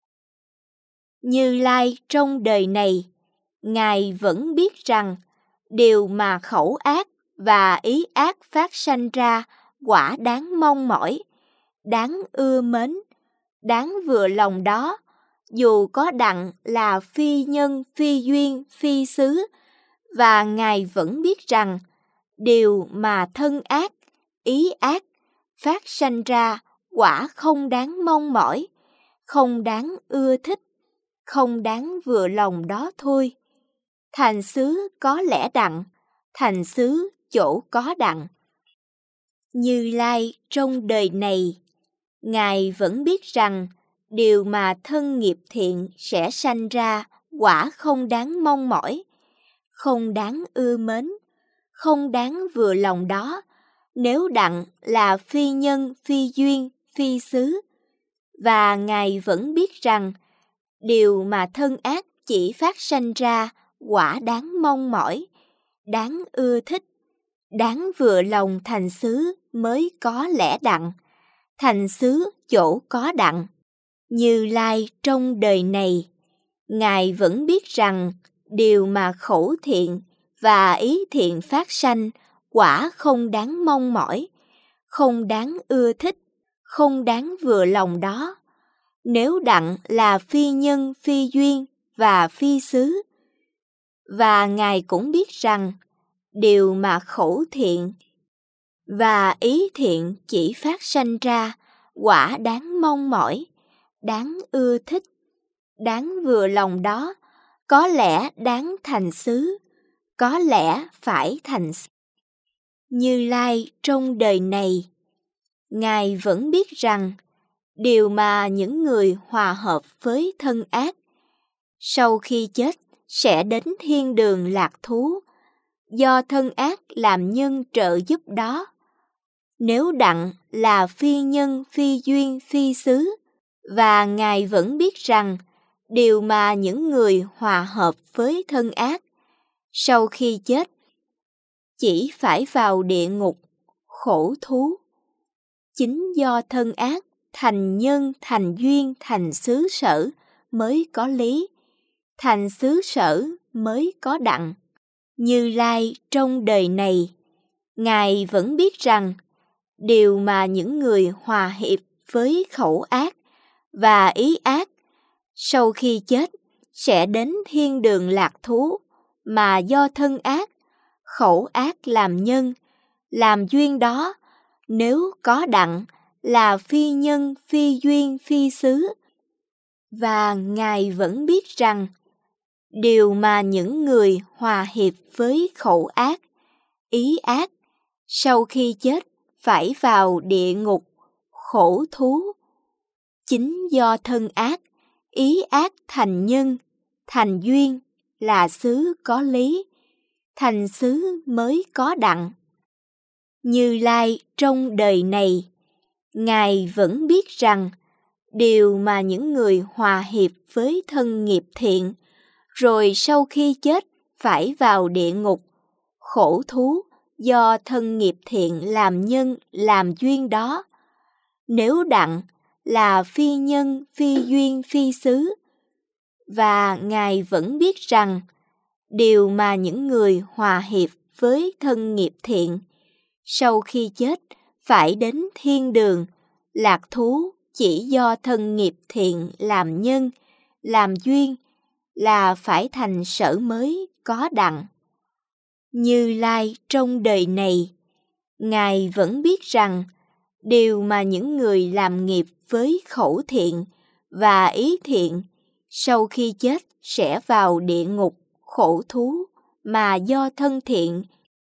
Như Lai trong đời này, Ngài vẫn biết rằng điều mà khẩu ác và ý ác phát sanh ra quả đáng mong mỏi, đáng ưa mến, đáng vừa lòng đó, dù có đặng là phi nhân, phi duyên, phi xứ. Và Ngài vẫn biết rằng điều mà thân ác, ý ác phát sanh ra quả không đáng mong mỏi, không đáng ưa thích, không đáng vừa lòng đó thôi, thành xứ có lẽ đặng, thành xứ chỗ có đặng. Như Lai trong đời này, Ngài vẫn biết rằng điều mà thân nghiệp thiện sẽ sanh ra quả không đáng mong mỏi, không đáng ưa mến, không đáng vừa lòng đó, nếu đặng là phi nhân, phi duyên, phi xứ. Và Ngài vẫn biết rằng điều mà thân ác chỉ phát sanh ra quả đáng mong mỏi, đáng ưa thích, đáng vừa lòng thành xứ mới có lẽ đặng, thành xứ chỗ có đặng. Như Lai trong đời này, Ngài vẫn biết rằng điều mà khẩu thiện và ý thiện phát sanh quả không đáng mong mỏi, không đáng ưa thích, không đáng vừa lòng đó. Nếu đặng là phi nhân, phi duyên và phi xứ. Và Ngài cũng biết rằng điều mà khẩu thiện và ý thiện chỉ phát sanh ra quả đáng mong mỏi, đáng ưa thích, đáng vừa lòng đó, có lẽ đáng thành xứ, có lẽ phải thành xứ. Như Lai trong đời này, Ngài vẫn biết rằng điều mà những người hòa hợp với thân ác sau khi chết sẽ đến thiên đường lạc thú, do thân ác làm nhân trợ giúp đó. Nếu đặng là phi nhân, phi duyên, phi xứ, và Ngài vẫn biết rằng điều mà những người hòa hợp với thân ác sau khi chết chỉ phải vào địa ngục, khổ thú. Chính do thân ác thành nhân, thành duyên, thành xứ sở mới có lý, thành xứ sở mới có đặng. Như Lai trong đời này, Ngài vẫn biết rằng điều mà những người hòa hiệp với khẩu ác và ý ác sau khi chết sẽ đến thiên đường lạc thú, mà do thân ác, khẩu ác làm nhân, làm duyên đó, nếu có đặng là phi nhân, phi duyên, phi xứ. Và Ngài vẫn biết rằng điều mà những người hòa hiệp với khẩu ác, ý ác sau khi chết phải vào địa ngục, khổ thú. Chính do thân ác, ý ác thành nhân, thành duyên là xứ có lý, thành xứ mới có đặng. Như Lai trong đời này, Ngài vẫn biết rằng điều mà những người hòa hiệp với thân nghiệp thiện rồi sau khi chết phải vào địa ngục, khổ thú do thân nghiệp thiện làm nhân, làm duyên đó. Nếu đặng là phi nhân, phi duyên, phi xứ. Và Ngài vẫn biết rằng điều mà những người hòa hiệp với thân nghiệp thiện sau khi chết phải đến thiên đường, lạc thú chỉ do thân nghiệp thiện làm nhân, làm duyên là phải thành sở mới có đặng. Như Lai trong đời này, Ngài vẫn biết rằng điều mà những người làm nghiệp với khẩu thiện và ý thiện sau khi chết sẽ vào địa ngục, khổ thú, mà do thân thiện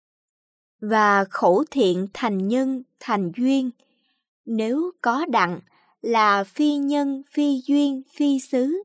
và khẩu thiện thành nhân, thành duyên. Nếu có đặng là phi nhân, phi duyên, phi xứ.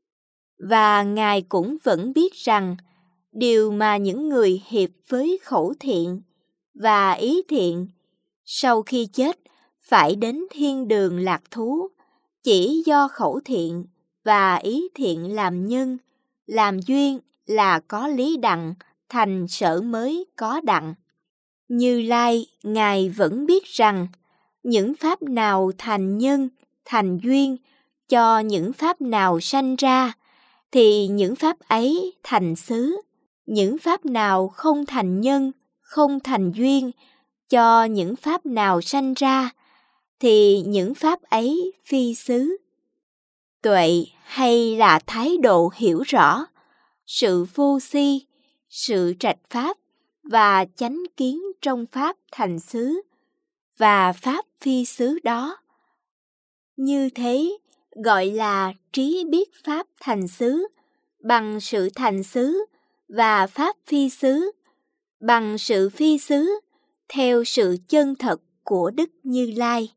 Và Ngài cũng vẫn biết rằng điều mà những người hiệp với khẩu thiện và ý thiện sau khi chết phải đến thiên đường lạc thú chỉ do khẩu thiện và ý thiện làm nhân, làm duyên là có lý đặng, thành sở mới có đặng. Như Lai, Ngài vẫn biết rằng những pháp nào thành nhân, thành duyên cho những pháp nào sanh ra, thì những pháp ấy thành xứ. Những pháp nào không thành nhân, không thành duyên cho những pháp nào sanh ra, thì những pháp ấy phi xứ. Tuệ hay là thái độ hiểu rõ, sự vô si, sự trạch pháp và chánh kiến trong pháp thành xứ và pháp phi xứ đó. Như thế gọi là trí biết pháp thành xứ, bằng sự thành xứ và pháp phi xứ, bằng sự phi xứ theo sự chân thật của Đức Như Lai.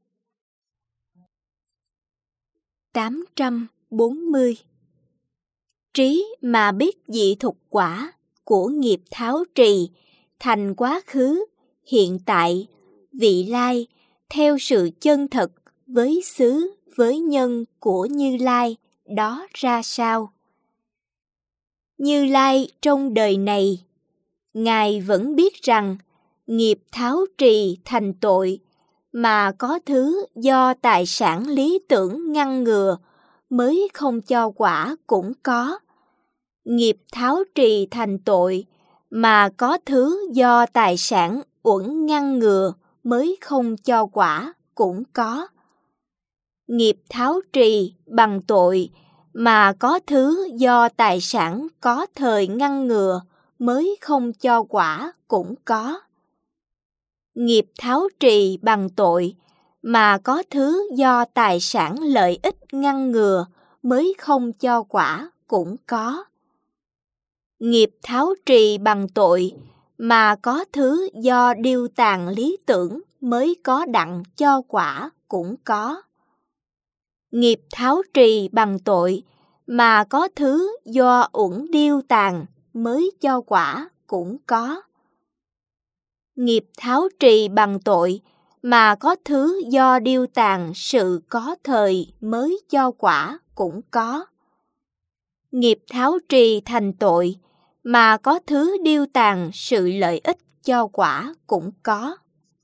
tám trăm bốn mươi. Trí mà biết dị thục quả của nghiệp tháo trì thành quá khứ, hiện tại, vị lai theo sự chân thật với xứ, với nhân của Như Lai đó ra sao? Như Lai trong đời này, Ngài vẫn biết rằng nghiệp tháo trì thành tội mà có thứ do tài sản lý tưởng ngăn ngừa, mới không cho quả cũng có. Nghiệp tháo trì thành tội, mà có thứ do tài sản uẩn ngăn ngừa mới không cho quả cũng có. Nghiệp tháo trì bằng tội, mà có thứ do tài sản có thời ngăn ngừa mới không cho quả cũng có. Nghiệp tháo trì bằng tội, mà có thứ do tài sản lợi ích ngăn ngừa mới không cho quả cũng có. Nghiệp tháo trì bằng tội, mà có thứ do điêu tàn lý tưởng mới có đặng cho quả cũng có. Nghiệp tháo trì bằng tội, mà có thứ do uẩn điêu tàn mới cho quả cũng có. Nghiệp tháo trì bằng tội, mà có thứ do điêu tàn sự có thời mới cho quả cũng có. Nghiệp tháo trì thành tội, mà có thứ điêu tàn sự lợi ích cho quả cũng có.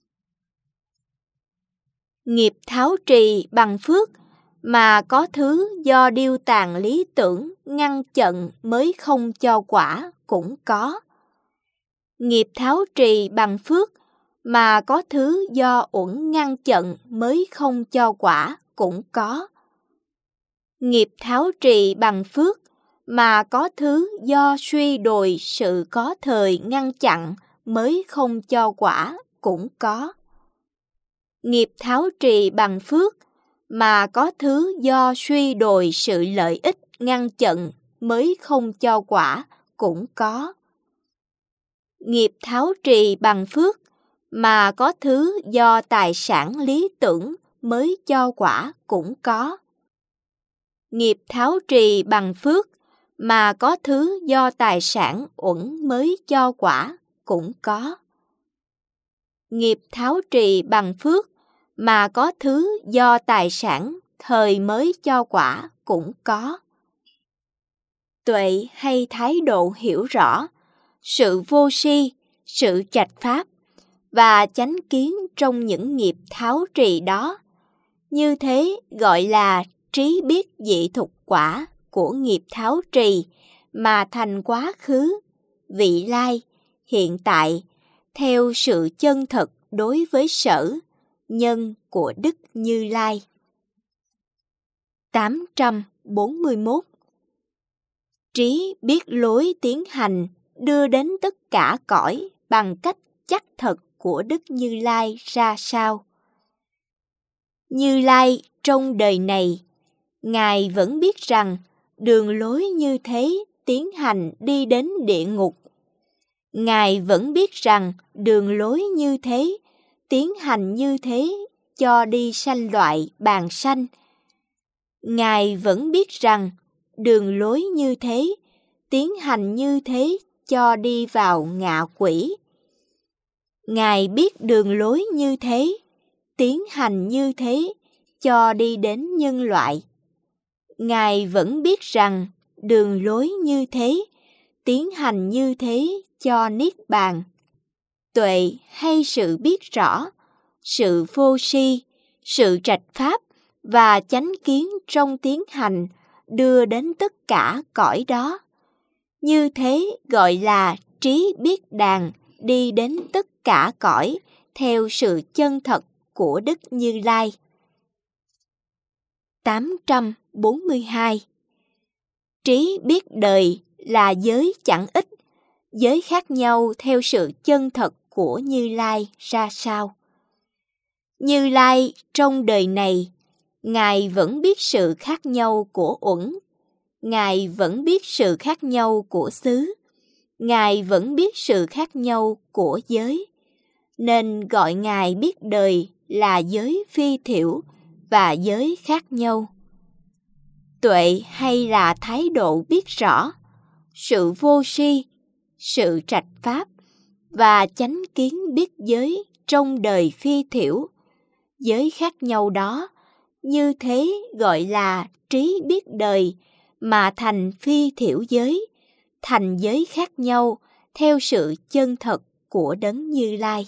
Nghiệp tháo trì bằng phước, mà có thứ do điêu tàn lý tưởng ngăn chặn mới không cho quả cũng có. Nghiệp tháo trì bằng phước, mà có thứ do uẩn ngăn chặn mới không cho quả cũng có. Nghiệp tháo trì bằng phước, mà có thứ do suy đồi sự có thời ngăn chặn mới không cho quả cũng có. Nghiệp tháo trì bằng phước, mà có thứ do suy đồi sự lợi ích ngăn chặn mới không cho quả cũng có. Nghiệp tháo trì bằng phước, mà có thứ do tài sản lý tưởng mới cho quả cũng có. Nghiệp tháo trì bằng phước, mà có thứ do tài sản uẩn mới cho quả cũng có. Nghiệp tháo trì bằng phước, mà có thứ do tài sản thời mới cho quả cũng có. Tuệ hay thái độ hiểu rõ, sự vô si, sự trạch pháp và chánh kiến trong những nghiệp tháo trì đó. Như thế gọi là trí biết dị thục quả của nghiệp tháo trì mà thành quá khứ, vị lai, hiện tại, theo sự chân thật đối với sở, nhân của Đức Như Lai. tám trăm bốn mươi mốt. Trí biết lối tiến hành đưa đến tất cả cõi bằng cách chắc thật của Đức Như Lai ra sao? Như Lai trong đời này, Ngài vẫn biết rằng đường lối như thế tiến hành đi đến địa ngục. Ngài vẫn biết rằng đường lối như thế tiến hành như thế cho đi sanh loại bàn sanh. Ngài vẫn biết rằng đường lối như thế tiến hành như thế cho đi vào ngạ quỷ. Ngài biết đường lối như thế tiến hành như thế cho đi đến nhân loại. Ngài vẫn biết rằng đường lối như thế tiến hành như thế cho niết bàn. Tuệ hay sự biết rõ, sự vô si, sự trạch pháp và chánh kiến trong tiến hành đưa đến tất cả cõi đó. Như thế gọi là trí biết đàn đi đến tất cả cõi theo sự chân thật của Đức Như Lai. tám trăm bốn mươi hai. Trí biết đời là giới chẳng ích, giới khác nhau theo sự chân thật của Như Lai ra sao? Như Lai trong đời này, Ngài vẫn biết sự khác nhau của uẩn, Ngài vẫn biết sự khác nhau của xứ, Ngài vẫn biết sự khác nhau của giới, nên gọi Ngài biết đời là giới phi thiểu và giới khác nhau. Tuệ hay là thái độ biết rõ, sự vô si, sự trạch pháp và chánh kiến biết giới trong đời phi thiểu, giới khác nhau đó, như thế gọi là trí biết đời mà thành phi thiểu giới, thành giới khác nhau theo sự chân thật của Đấng Như Lai.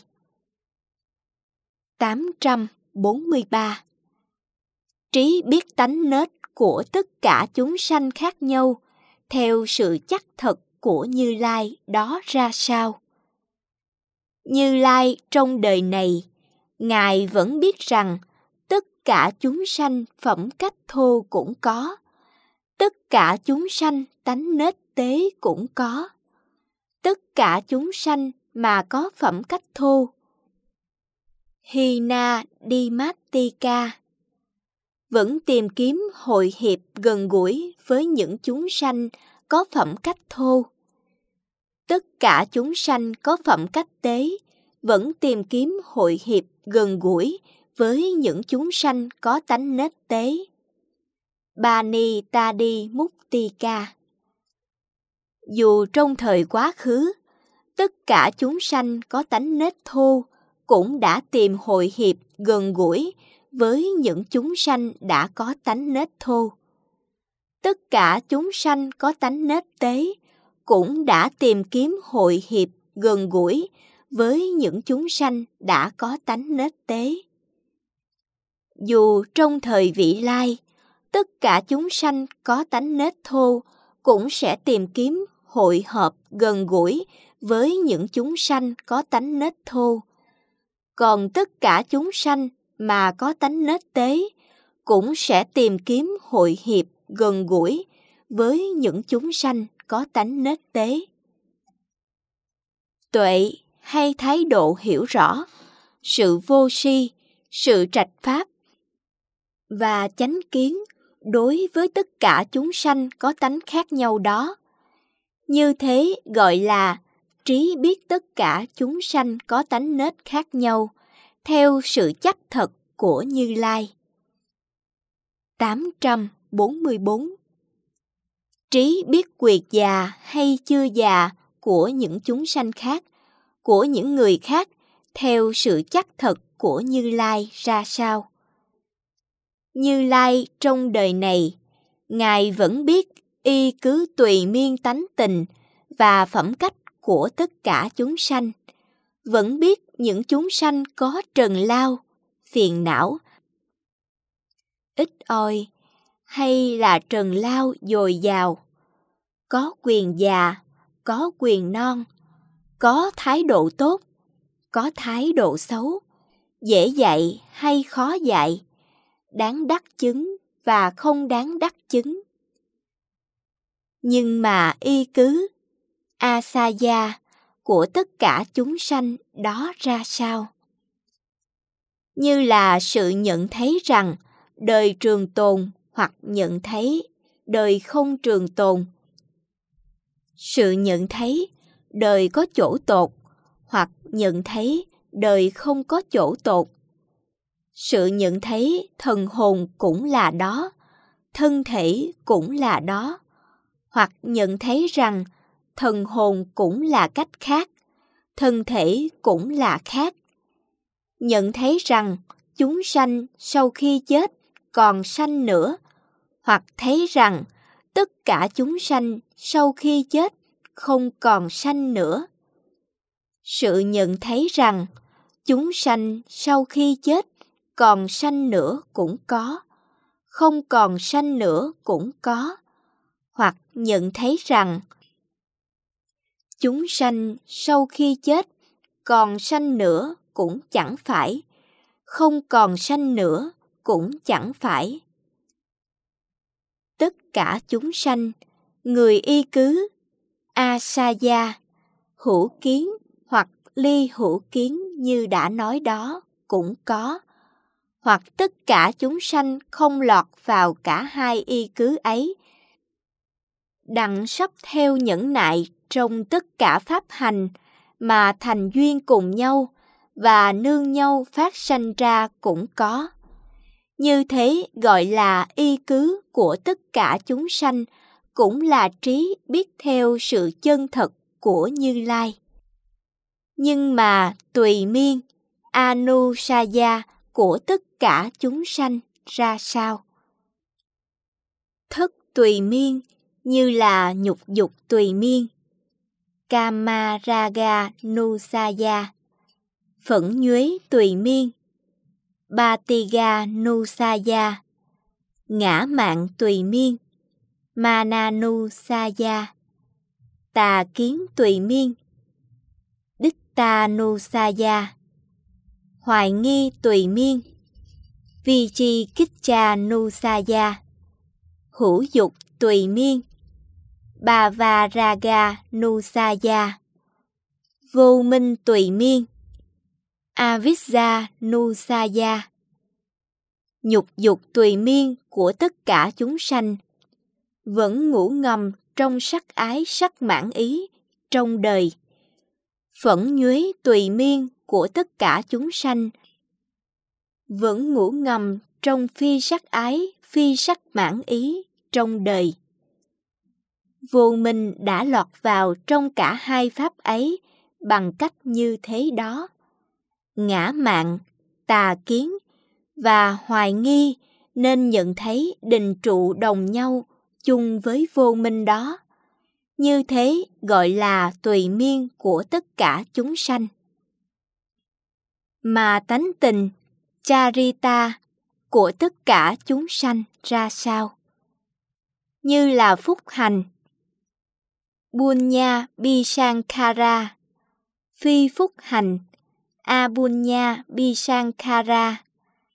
tám trăm bốn mươi ba. Trí biết tánh nết của tất cả chúng sanh khác nhau theo sự chắc thật của Như Lai đó ra sao? Như Lai trong đời này, Ngài vẫn biết rằng tất cả chúng sanh phẩm cách thô cũng có, tất cả chúng sanh tánh nết tế cũng có, tất cả chúng sanh mà có phẩm cách thô. Hina Dimattika vẫn tìm kiếm hội hiệp gần gũi với những chúng sanh có phẩm cách thô. Tất cả chúng sanh có phẩm cách tế vẫn tìm kiếm hội hiệp gần gũi với những chúng sanh có tánh nết tế. Bani Tadi Muktika. Dù trong thời quá khứ, tất cả chúng sanh có tánh nết thô cũng đã tìm hội hiệp gần gũi với những chúng sanh đã có tánh nết thô. Tất cả chúng sanh có tánh nết tế cũng đã tìm kiếm hội hiệp gần gũi với những chúng sanh đã có tánh nết tế. Dù trong thời vị lai, tất cả chúng sanh có tánh nết thô cũng sẽ tìm kiếm hội hợp gần gũi với những chúng sanh có tánh nết thô. Còn tất cả chúng sanh mà có tánh nết tế cũng sẽ tìm kiếm hội hiệp gần gũi với những chúng sanh có tánh nết tế. Tuệ hay thái độ hiểu rõ, sự vô si, sự trạch pháp và chánh kiến đối với tất cả chúng sanh có tánh khác nhau đó. Như thế gọi là trí biết tất cả chúng sanh có tánh nết khác nhau theo sự chắc thật của Như Lai. tám trăm bốn mươi bốn. Trí biết quyệt già hay chưa già của những chúng sanh khác, của những người khác theo sự chắc thật của Như Lai ra sao? Như Lai trong đời này, Ngài vẫn biết y cứ tùy miên tánh tình và phẩm cách của tất cả chúng sanh, vẫn biết những chúng sanh có trần lao, phiền não, ít oi hay là trần lao dồi dào, có quyền già, có quyền non, có thái độ tốt, có thái độ xấu, dễ dạy hay khó dạy, đáng đắc chứng và không đáng đắc chứng. Nhưng mà y cứ asaya của tất cả chúng sanh đó ra sao? Như là sự nhận thấy rằng đời trường tồn hoặc nhận thấy đời không trường tồn. Sự nhận thấy đời có chỗ tột hoặc nhận thấy đời không có chỗ tột. Sự nhận thấy thần hồn cũng là đó, thân thể cũng là đó, hoặc nhận thấy rằng thần hồn cũng là cách khác, thân thể cũng là khác. Nhận thấy rằng chúng sanh sau khi chết còn sanh nữa, hoặc thấy rằng tất cả chúng sanh sau khi chết không còn sanh nữa. Sự nhận thấy rằng chúng sanh sau khi chết còn sanh nữa cũng có, không còn sanh nữa cũng có, hoặc nhận thấy rằng chúng sanh sau khi chết còn sanh nữa cũng chẳng phải, không còn sanh nữa cũng chẳng phải. Tất cả chúng sanh, người y cứ, asaya, hữu kiến hoặc ly hữu kiến như đã nói đó cũng có, hoặc tất cả chúng sanh không lọt vào cả hai y cứ ấy, đặng sắp theo nhẫn nại trong tất cả pháp hành mà thành duyên cùng nhau và nương nhau phát sanh ra cũng có. Như thế gọi là y cứ của tất cả chúng sanh, cũng là trí biết theo sự chân thật của Như Lai. Nhưng mà tùy miên, anusaya của tất cả chúng sanh ra sao? Thất tùy miên như là nhục dục tùy miên, Kamaraga nusaya, phẫn nhuế tùy miên, Batiga nusaya, ngã mạn tùy miên, Mananusaya, tà kiến tùy miên, Dittanusaya, hoài nghi tùy miên, Vichikiccanusaya, hữu dục tùy miên, Bhavaraganusaya, vô minh tùy miên, Avijjanusaya, nhục dục tùy miên của tất cả chúng sanh, vẫn ngủ ngầm trong sắc ái sắc mãn ý trong đời, phẫn nhuế tùy miên của tất cả chúng sanh, vẫn ngủ ngầm trong phi sắc ái phi sắc mãn ý trong đời. Vô minh đã lọt vào trong cả hai pháp ấy bằng cách như thế đó. Ngã mạn, tà kiến và hoài nghi nên nhận thấy định trụ đồng nhau chung với vô minh đó. Như thế gọi là tùy miên của tất cả chúng sanh. Mà tánh tình, charita của tất cả chúng sanh ra sao? Như là phúc hành, Bunya Bisankhara, phi phúc hành, Abunya Bisankhara,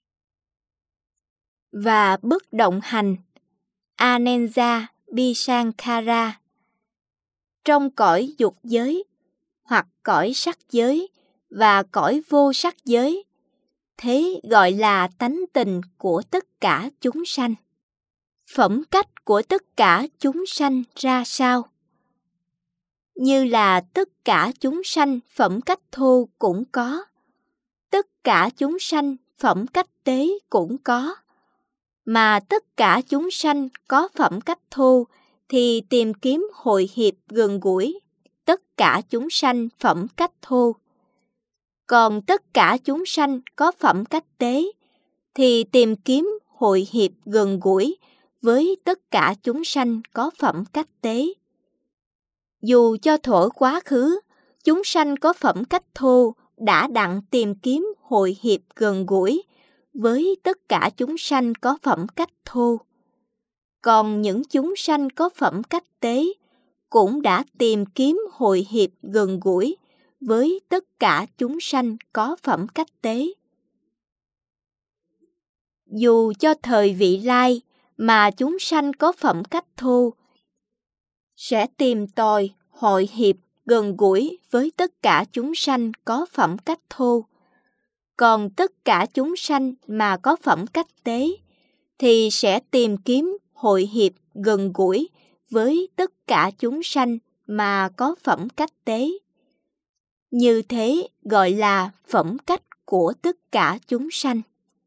và bất động hành, Anenja Bisankhara, trong cõi dục giới, hoặc cõi sắc giới và cõi vô sắc giới, thế gọi là tánh tình của tất cả chúng sanh. Phẩm cách của tất cả chúng sanh ra sao? Như là tất cả chúng sanh phẩm cách thô cũng có, tất cả chúng sanh phẩm cách tế cũng có. Mà tất cả chúng sanh có phẩm cách thô thì tìm kiếm hội hiệp gần gũi tất cả chúng sanh phẩm cách thô. Còn tất cả chúng sanh có phẩm cách tế thì tìm kiếm hội hiệp gần gũi với tất cả chúng sanh có phẩm cách tế. Dù cho thuở quá khứ, chúng sanh có phẩm cách thô đã đặng tìm kiếm hội hiệp gần gũi với tất cả chúng sanh có phẩm cách thô. Còn những chúng sanh có phẩm cách tế cũng đã tìm kiếm hội hiệp gần gũi với tất cả chúng sanh có phẩm cách tế. Dù cho thời vị lai mà chúng sanh có phẩm cách thô sẽ tìm tòi hội hiệp gần gũi với tất cả chúng sanh có phẩm cách thô. Còn tất cả chúng sanh mà có phẩm cách tế thì sẽ tìm kiếm hội hiệp gần gũi với tất cả chúng sanh mà có phẩm cách tế. Như thế gọi là phẩm cách của tất cả chúng sanh.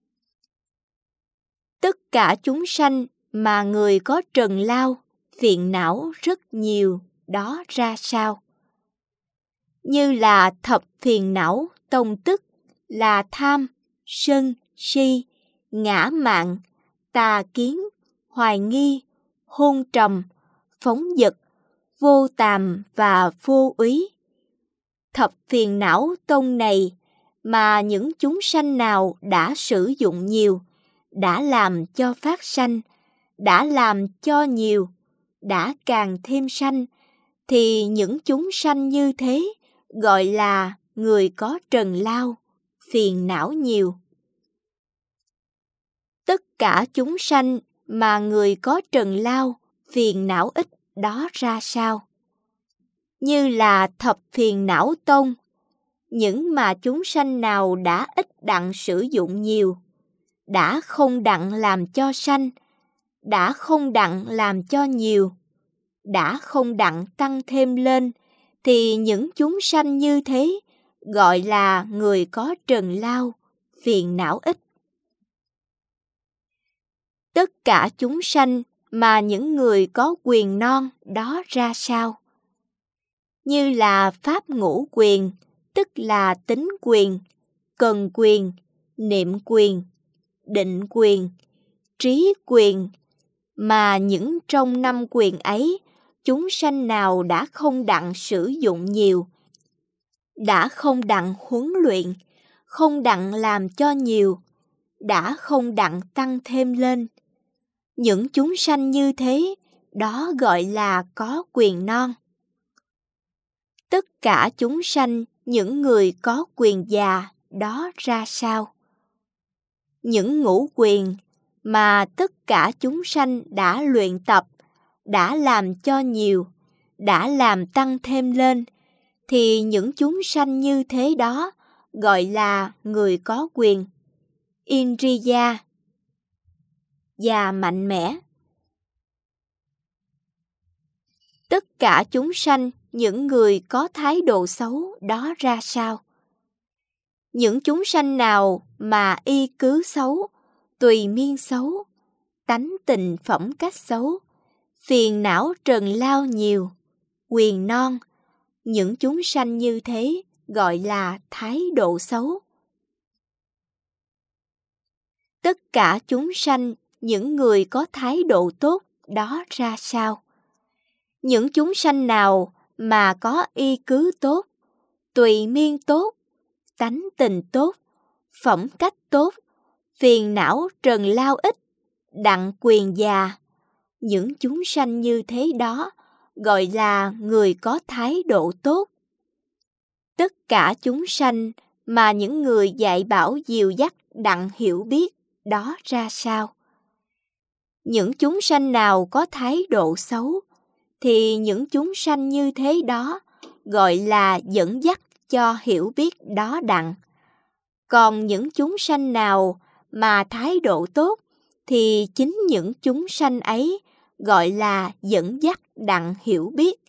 Tất cả chúng sanh mà người có trần lao, phiền não rất nhiều, đó ra sao? Như là thập phiền não tông tức là tham, sân, si, ngã mạn, tà kiến, hoài nghi, hôn trầm, phóng dật, vô tàm và vô úy. Thập phiền não tông này mà những chúng sanh nào đã sử dụng nhiều, đã làm cho phát sanh, đã làm cho nhiều, đã càng thêm sanh, thì những chúng sanh như thế gọi là người có trần lao, phiền não nhiều. Tất cả chúng sanh mà người có trần lao, phiền não ít đó ra sao? Như là thập phiền não tông, những mà chúng sanh nào đã ít đặng sử dụng nhiều, đã không đặng làm cho sanh, đã không đặng làm cho nhiều, đã không đặng tăng thêm lên, thì những chúng sanh như thế gọi là người có trần lao, phiền não ít. Tất cả chúng sanh mà những người có quyền non đó ra sao? Như là pháp ngũ quyền, tức là tính quyền, cần quyền, niệm quyền, định quyền, trí quyền, mà những trong năm quyền ấy, chúng sanh nào đã không đặng sử dụng nhiều, đã không đặng huấn luyện, không đặng làm cho nhiều, đã không đặng tăng thêm lên, Những chúng sanh như thế, đó gọi là có quyền non. Tất cả chúng sanh, những người có quyền già, đó ra sao? Những ngũ quyền mà tất cả chúng sanh đã luyện tập, đã làm cho nhiều, đã làm tăng thêm lên, thì những chúng sanh như thế đó gọi là người có quyền. Indriya, già mạnh mẽ. Tất cả chúng sanh, những người có thái độ xấu đó ra sao? Những chúng sanh nào mà y cứ xấu, tùy miên xấu, tánh tình phẩm cách xấu, phiền não trần lao nhiều, quyền non, những chúng sanh như thế gọi là thái độ xấu. Tất cả chúng sanh, những người có thái độ tốt đó ra sao? Những chúng sanh nào mà có y cứ tốt, tùy miên tốt, tánh tình tốt, phẩm cách tốt, phiền não trần lao ít, đặng quyền già, những chúng sanh như thế đó gọi là người có thái độ tốt. Tất cả chúng sanh mà những người dạy bảo dìu dắt đặng hiểu biết đó ra sao? Những chúng sanh nào có thái độ xấu, thì những chúng sanh như thế đó gọi là dẫn dắt cho hiểu biết đó đặng. Còn những chúng sanh nào mà thái độ tốt, thì chính những chúng sanh ấy gọi là dẫn dắt đặng hiểu biết.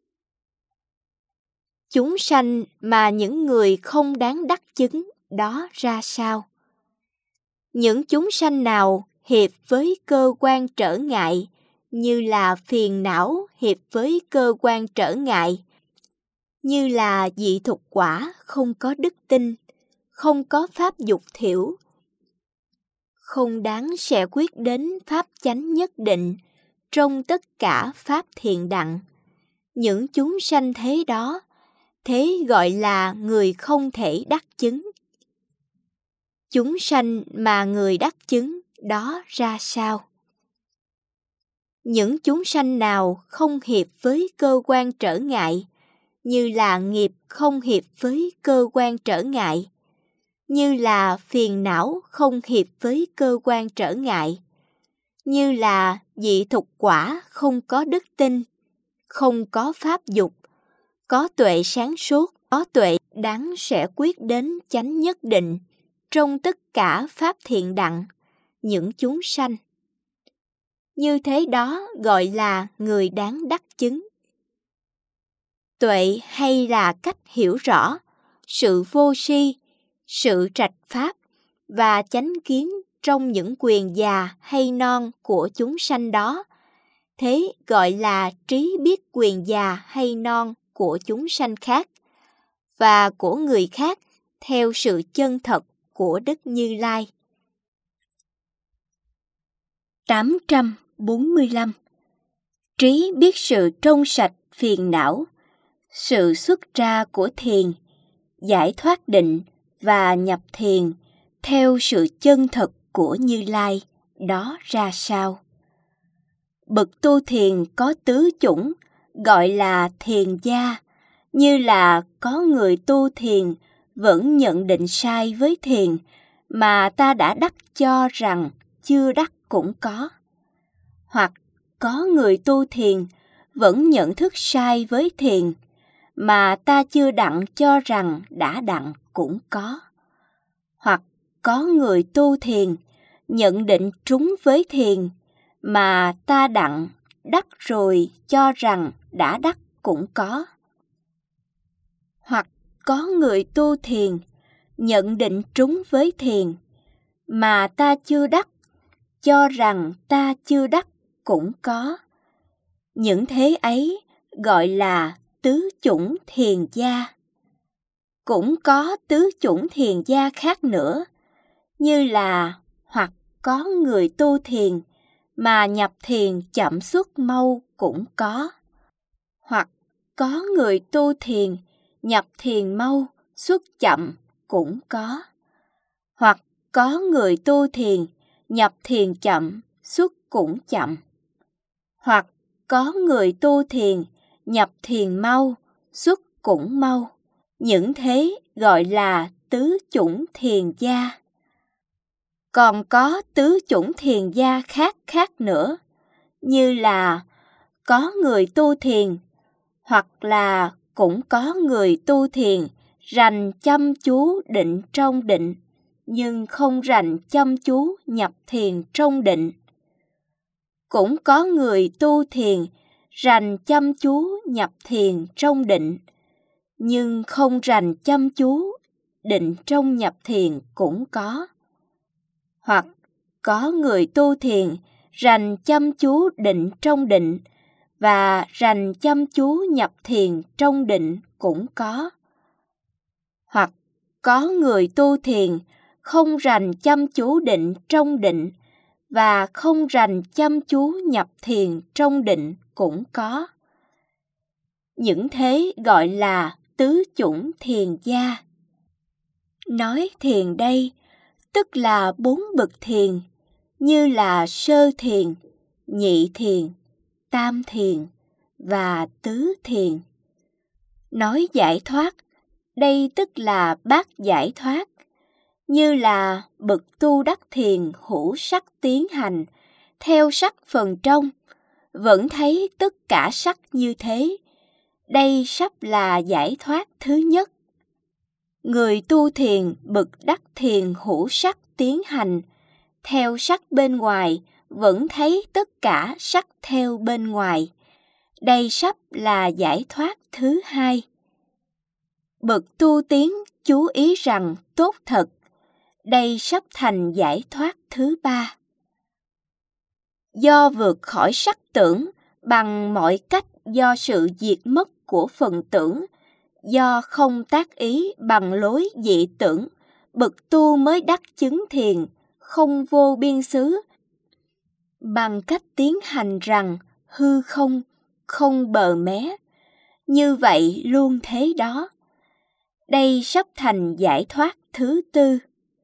Chúng sanh mà những người không đáng đắc chứng đó ra sao? Những chúng sanh nào hiệp với cơ quan trở ngại, như là phiền não hiệp với cơ quan trở ngại, như là dị thục quả không có đức tin, không có pháp dục thiểu, không đáng sẽ quyết đến pháp chánh nhất định trong tất cả pháp thiện đặng. Những chúng sanh thế đó, thế gọi là người không thể đắc chứng. Chúng sanh mà người đắc chứng đó ra sao? Những chúng sanh nào không hiệp với cơ quan trở ngại, như là nghiệp không hiệp với cơ quan trở ngại, như là phiền não không hiệp với cơ quan trở ngại, như là dị thục quả không có đức tin, không có pháp dục, có tuệ sáng suốt, có tuệ đáng sẽ quyết đến chánh nhất định trong tất cả pháp thiện đặng, những chúng sanh. Như thế đó gọi là người đáng đắc chứng. Tuệ hay là cách hiểu rõ, sự vô si, sự trạch pháp và chánh kiến trong những quyền già hay non của chúng sanh đó, thế gọi là trí biết quyền già hay non của chúng sanh khác và của người khác theo sự chân thật của Đức Như Lai. tám trăm bốn mươi lăm. Trí biết sự trong sạch phiền não, sự xuất ra của thiền, giải thoát định và nhập thiền theo sự chân thật của Như Lai đó ra sao? Bậc tu thiền có tứ chủng gọi là thiền gia, như là có người tu thiền vẫn nhận định sai với thiền mà ta đã đắc cho rằng chưa đắc cũng có. Hoặc có người tu thiền vẫn nhận thức sai với thiền mà ta chưa đặng cho rằng đã đặng cũng có. Hoặc có người tu thiền nhận định trúng với thiền mà ta đặng đắc rồi cho rằng đã đắc cũng có. Hoặc có người tu thiền nhận định trúng với thiền mà ta chưa đắc cho rằng ta chưa đắc cũng có. Những thế ấy gọi là tứ chủng thiền gia. Cũng có tứ chủng thiền gia khác nữa, như là hoặc có người tu thiền mà nhập thiền chậm xuất mau cũng có. Hoặc có người tu thiền nhập thiền mau xuất chậm cũng có. Hoặc có người tu thiền nhập thiền chậm xuất cũng chậm. Hoặc có người tu thiền, nhập thiền mau, xuất cũng mau. Những thế gọi là tứ chủng thiền gia. Còn có tứ chủng thiền gia khác khác nữa, như là có người tu thiền, hoặc là cũng có người tu thiền rành chăm chú định trong định, nhưng không rành chăm chú nhập thiền trong định. Cũng có người tu thiền rành chăm chú nhập thiền trong định, nhưng không rành chăm chú định trong nhập thiền cũng có. Hoặc có người tu thiền rành chăm chú định trong định và rành chăm chú nhập thiền trong định cũng có. Hoặc có người tu thiền không rành chăm chú định trong định và không rành chăm chú nhập thiền trong định cũng có. Những thế gọi là tứ chủng thiền gia. Nói thiền đây, tức là bốn bậc thiền, như là sơ thiền, nhị thiền, tam thiền và tứ thiền. Nói giải thoát, đây tức là bát giải thoát, như là bậc tu đắc thiền hữu sắc tiến hành, theo sắc phần trong, vẫn thấy tất cả sắc như thế. Đây sắp là giải thoát thứ nhất. Người tu thiền bậc đắc thiền hữu sắc tiến hành, theo sắc bên ngoài, vẫn thấy tất cả sắc theo bên ngoài. Đây sắp là giải thoát thứ hai. Bậc tu tiến chú ý rằng tốt thật, đây sắp thành giải thoát thứ ba. Do vượt khỏi sắc tưởng bằng mọi cách, do sự diệt mất của phần tưởng, do không tác ý bằng lối dị tưởng, bậc tu mới đắc chứng thiền không vô biên xứ, bằng cách tiến hành rằng hư không, không bờ mé, như vậy luôn thế đó. Đây sắp thành giải thoát thứ tư.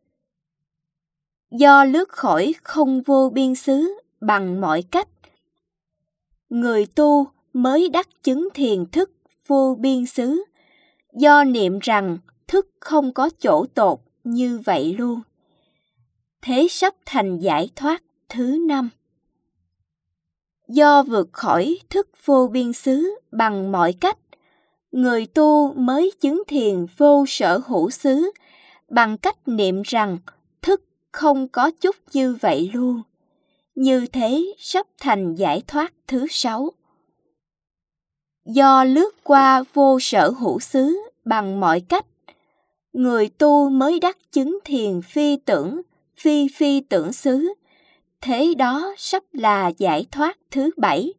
Do lướt khỏi không vô biên xứ bằng mọi cách, người tu mới đắc chứng thiền thức vô biên xứ, do niệm rằng thức không có chỗ tột, như vậy luôn. Thế sắp thành giải thoát thứ năm. Do vượt khỏi thức vô biên xứ bằng mọi cách, người tu mới chứng thiền vô sở hữu xứ, bằng cách niệm rằng thức không có chút như vậy luôn. Như thế sắp thành giải thoát thứ sáu. Do lướt qua vô sở hữu xứ bằng mọi cách, người tu mới đắc chứng thiền phi tưởng, phi phi tưởng xứ. Thế đó sắp là giải thoát thứ bảy.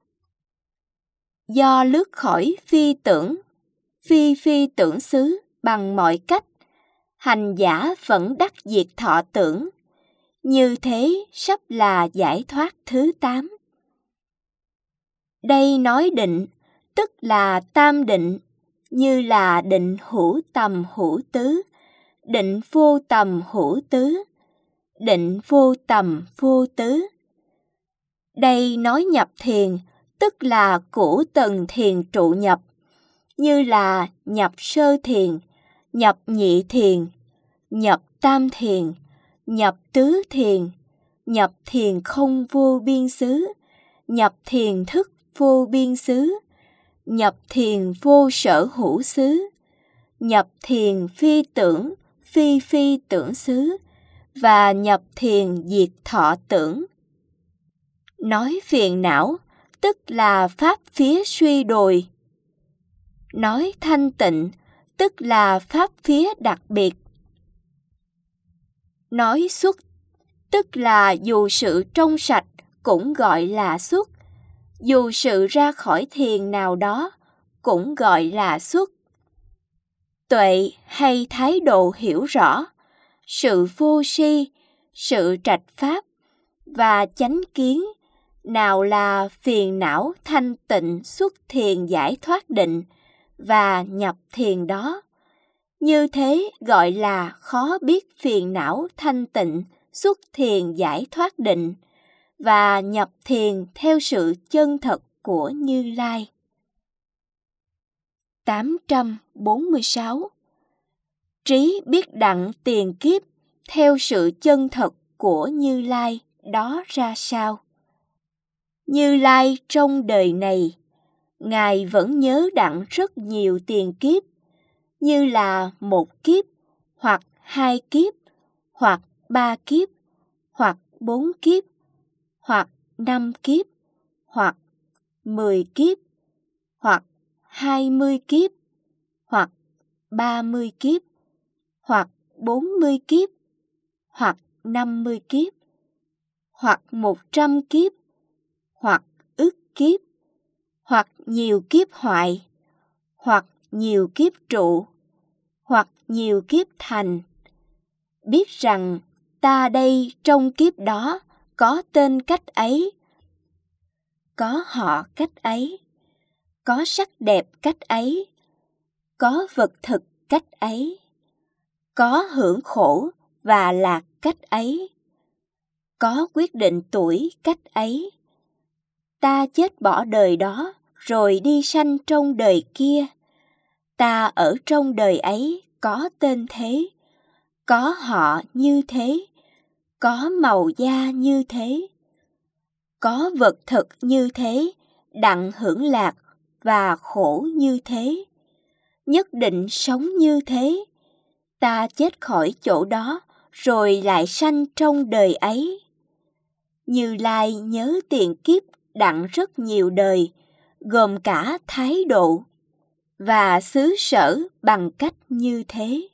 Do lướt khỏi phi tưởng, phi phi tưởng xứ bằng mọi cách, hành giả vẫn đắc diệt thọ tưởng. Như thế sắp là giải thoát thứ tám. Đây nói định, tức là tam định, như là định hữu tầm hữu tứ, định vô tầm hữu tứ, định vô tầm vô tứ. Đây nói nhập thiền, tức là cửu tầng thiền trụ nhập, như là nhập sơ thiền, nhập nhị thiền, nhập tam thiền, nhập tứ thiền, nhập thiền không vô biên xứ, nhập thiền thức vô biên xứ, nhập thiền vô sở hữu xứ, nhập thiền phi tưởng, phi phi tưởng xứ, và nhập thiền diệt thọ tưởng. Nói phiền não, tức là pháp phía suy đồi. Nói thanh tịnh, tức là pháp phía đặc biệt. Nói xuất, tức là dù sự trong sạch cũng gọi là xuất, dù sự ra khỏi thiền nào đó cũng gọi là xuất. Tuệ hay thái độ hiểu rõ, sự vô si, sự trạch pháp và chánh kiến, nào là phiền não thanh tịnh xuất thiền giải thoát định và nhập thiền đó. Như thế gọi là khó biết phiền não thanh tịnh xuất thiền giải thoát định, và nhập thiền theo sự chân thật của Như Lai. tám trăm bốn mươi sáu. Trí biết đặng tiền kiếp theo sự chân thật của Như Lai đó ra sao? Như Lai trong đời này, Ngài vẫn nhớ đặng rất nhiều tiền kiếp, như là một kiếp, hoặc hai kiếp, hoặc ba kiếp, hoặc bốn kiếp, hoặc năm kiếp, hoặc mười kiếp, hoặc hai mươi kiếp, hoặc ba mươi kiếp, hoặc bốn mươi kiếp, hoặc năm mươi kiếp, hoặc một trăm kiếp, hoặc ức kiếp, hoặc nhiều kiếp hoại, hoặc nhiều kiếp trụ, hoặc nhiều kiếp thành. Biết rằng ta đây trong kiếp đó có tên cách ấy, có họ cách ấy, có sắc đẹp cách ấy, có vật thực cách ấy, có hưởng khổ và lạc cách ấy, có quyết định tuổi cách ấy. Ta chết bỏ đời đó rồi đi sanh trong đời kia. Ta ở trong đời ấy có tên thế, có họ như thế, có màu da như thế, có vật thực như thế, đặng hưởng lạc và khổ như thế, nhất định sống như thế. Ta chết khỏi chỗ đó rồi lại sanh trong đời ấy. Như Lai nhớ tiền kiếp đặng rất nhiều đời, gồm cả thái độ và xứ sở bằng cách như thế.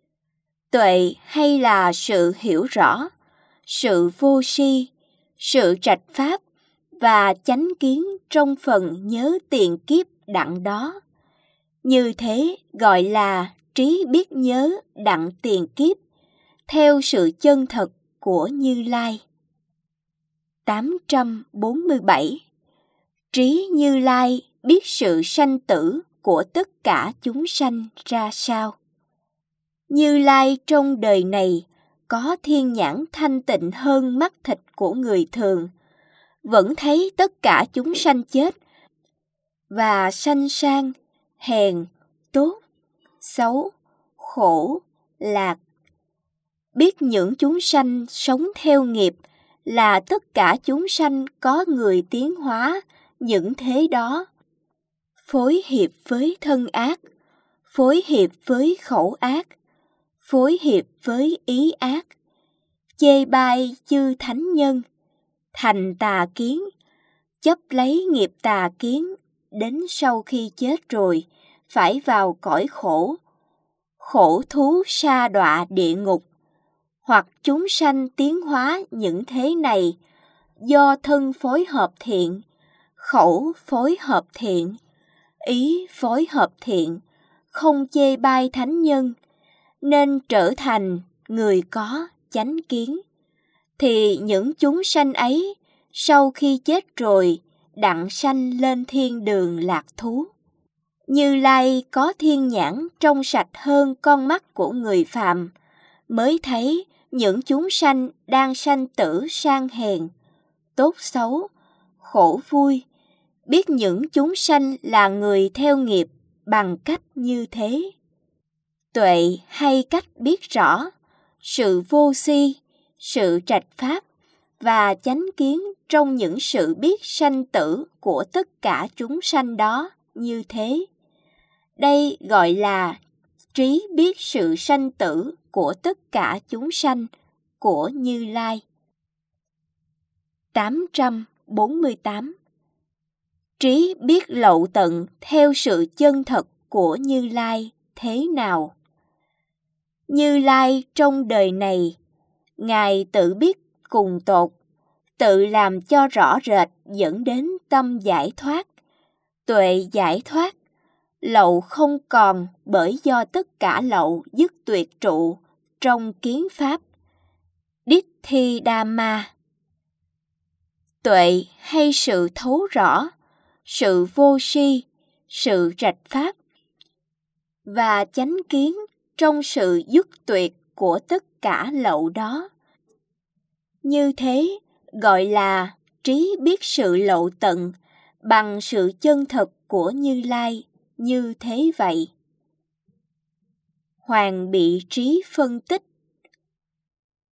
Tuệ hay là sự hiểu rõ, sự vô si, sự trạch pháp và chánh kiến trong phần nhớ tiền kiếp đặng đó. Như thế gọi là trí biết nhớ đặng tiền kiếp, theo sự chân thật của Như Lai. tám trăm bốn mươi bảy. Trí Như Lai biết sự sanh tử của tất cả chúng sanh ra sao? Như Lai trong đời này có thiên nhãn thanh tịnh hơn mắt thịt của người thường, vẫn thấy tất cả chúng sanh chết và sanh sang, hèn, tốt, xấu, khổ, lạc. Biết những chúng sanh sống theo nghiệp là tất cả chúng sanh có người tiến hóa những thế đó, phối hiệp với thân ác, phối hiệp với khẩu ác, phối hiệp với ý ác, chê bai chư thánh nhân, thành tà kiến, chấp lấy nghiệp tà kiến, đến sau khi chết rồi phải vào cõi khổ, khổ thú sa đọa địa ngục. Hoặc chúng sanh tiến hóa những thế này do thân phối hợp thiện, khẩu phối hợp thiện, ý phối hợp thiện, không chê bai thánh nhân, nên trở thành người có chánh kiến. Thì những chúng sanh ấy sau khi chết rồi đặng sanh lên thiên đường lạc thú. Như Lai có thiên nhãn trong sạch hơn con mắt của người phàm, mới thấy những chúng sanh đang sanh tử sang hèn, tốt xấu, khổ vui, biết những chúng sanh là người theo nghiệp bằng cách như thế. Tuệ hay cách biết rõ, sự vô si, sự trạch pháp và chánh kiến trong những sự biết sanh tử của tất cả chúng sanh đó như thế. Đây gọi là trí biết sự sanh tử của tất cả chúng sanh của Như Lai. tám trăm bốn mươi tám. Trí biết lậu tận theo sự chân thật của Như Lai thế nào? Như Lai trong đời này, Ngài tự biết cùng tột, tự làm cho rõ rệt dẫn đến tâm giải thoát, tuệ giải thoát, lậu không còn bởi do tất cả lậu dứt tuyệt trụ trong kiến pháp. Ditthidhamma. Tuệ hay sự thấu rõ, sự vô si, sự trạch pháp và chánh kiến trong sự dứt tuyệt của tất cả lậu đó. Như thế gọi là trí biết sự lộ tận bằng sự chân thật của Như Lai như thế vậy. Hoàng bị trí phân tích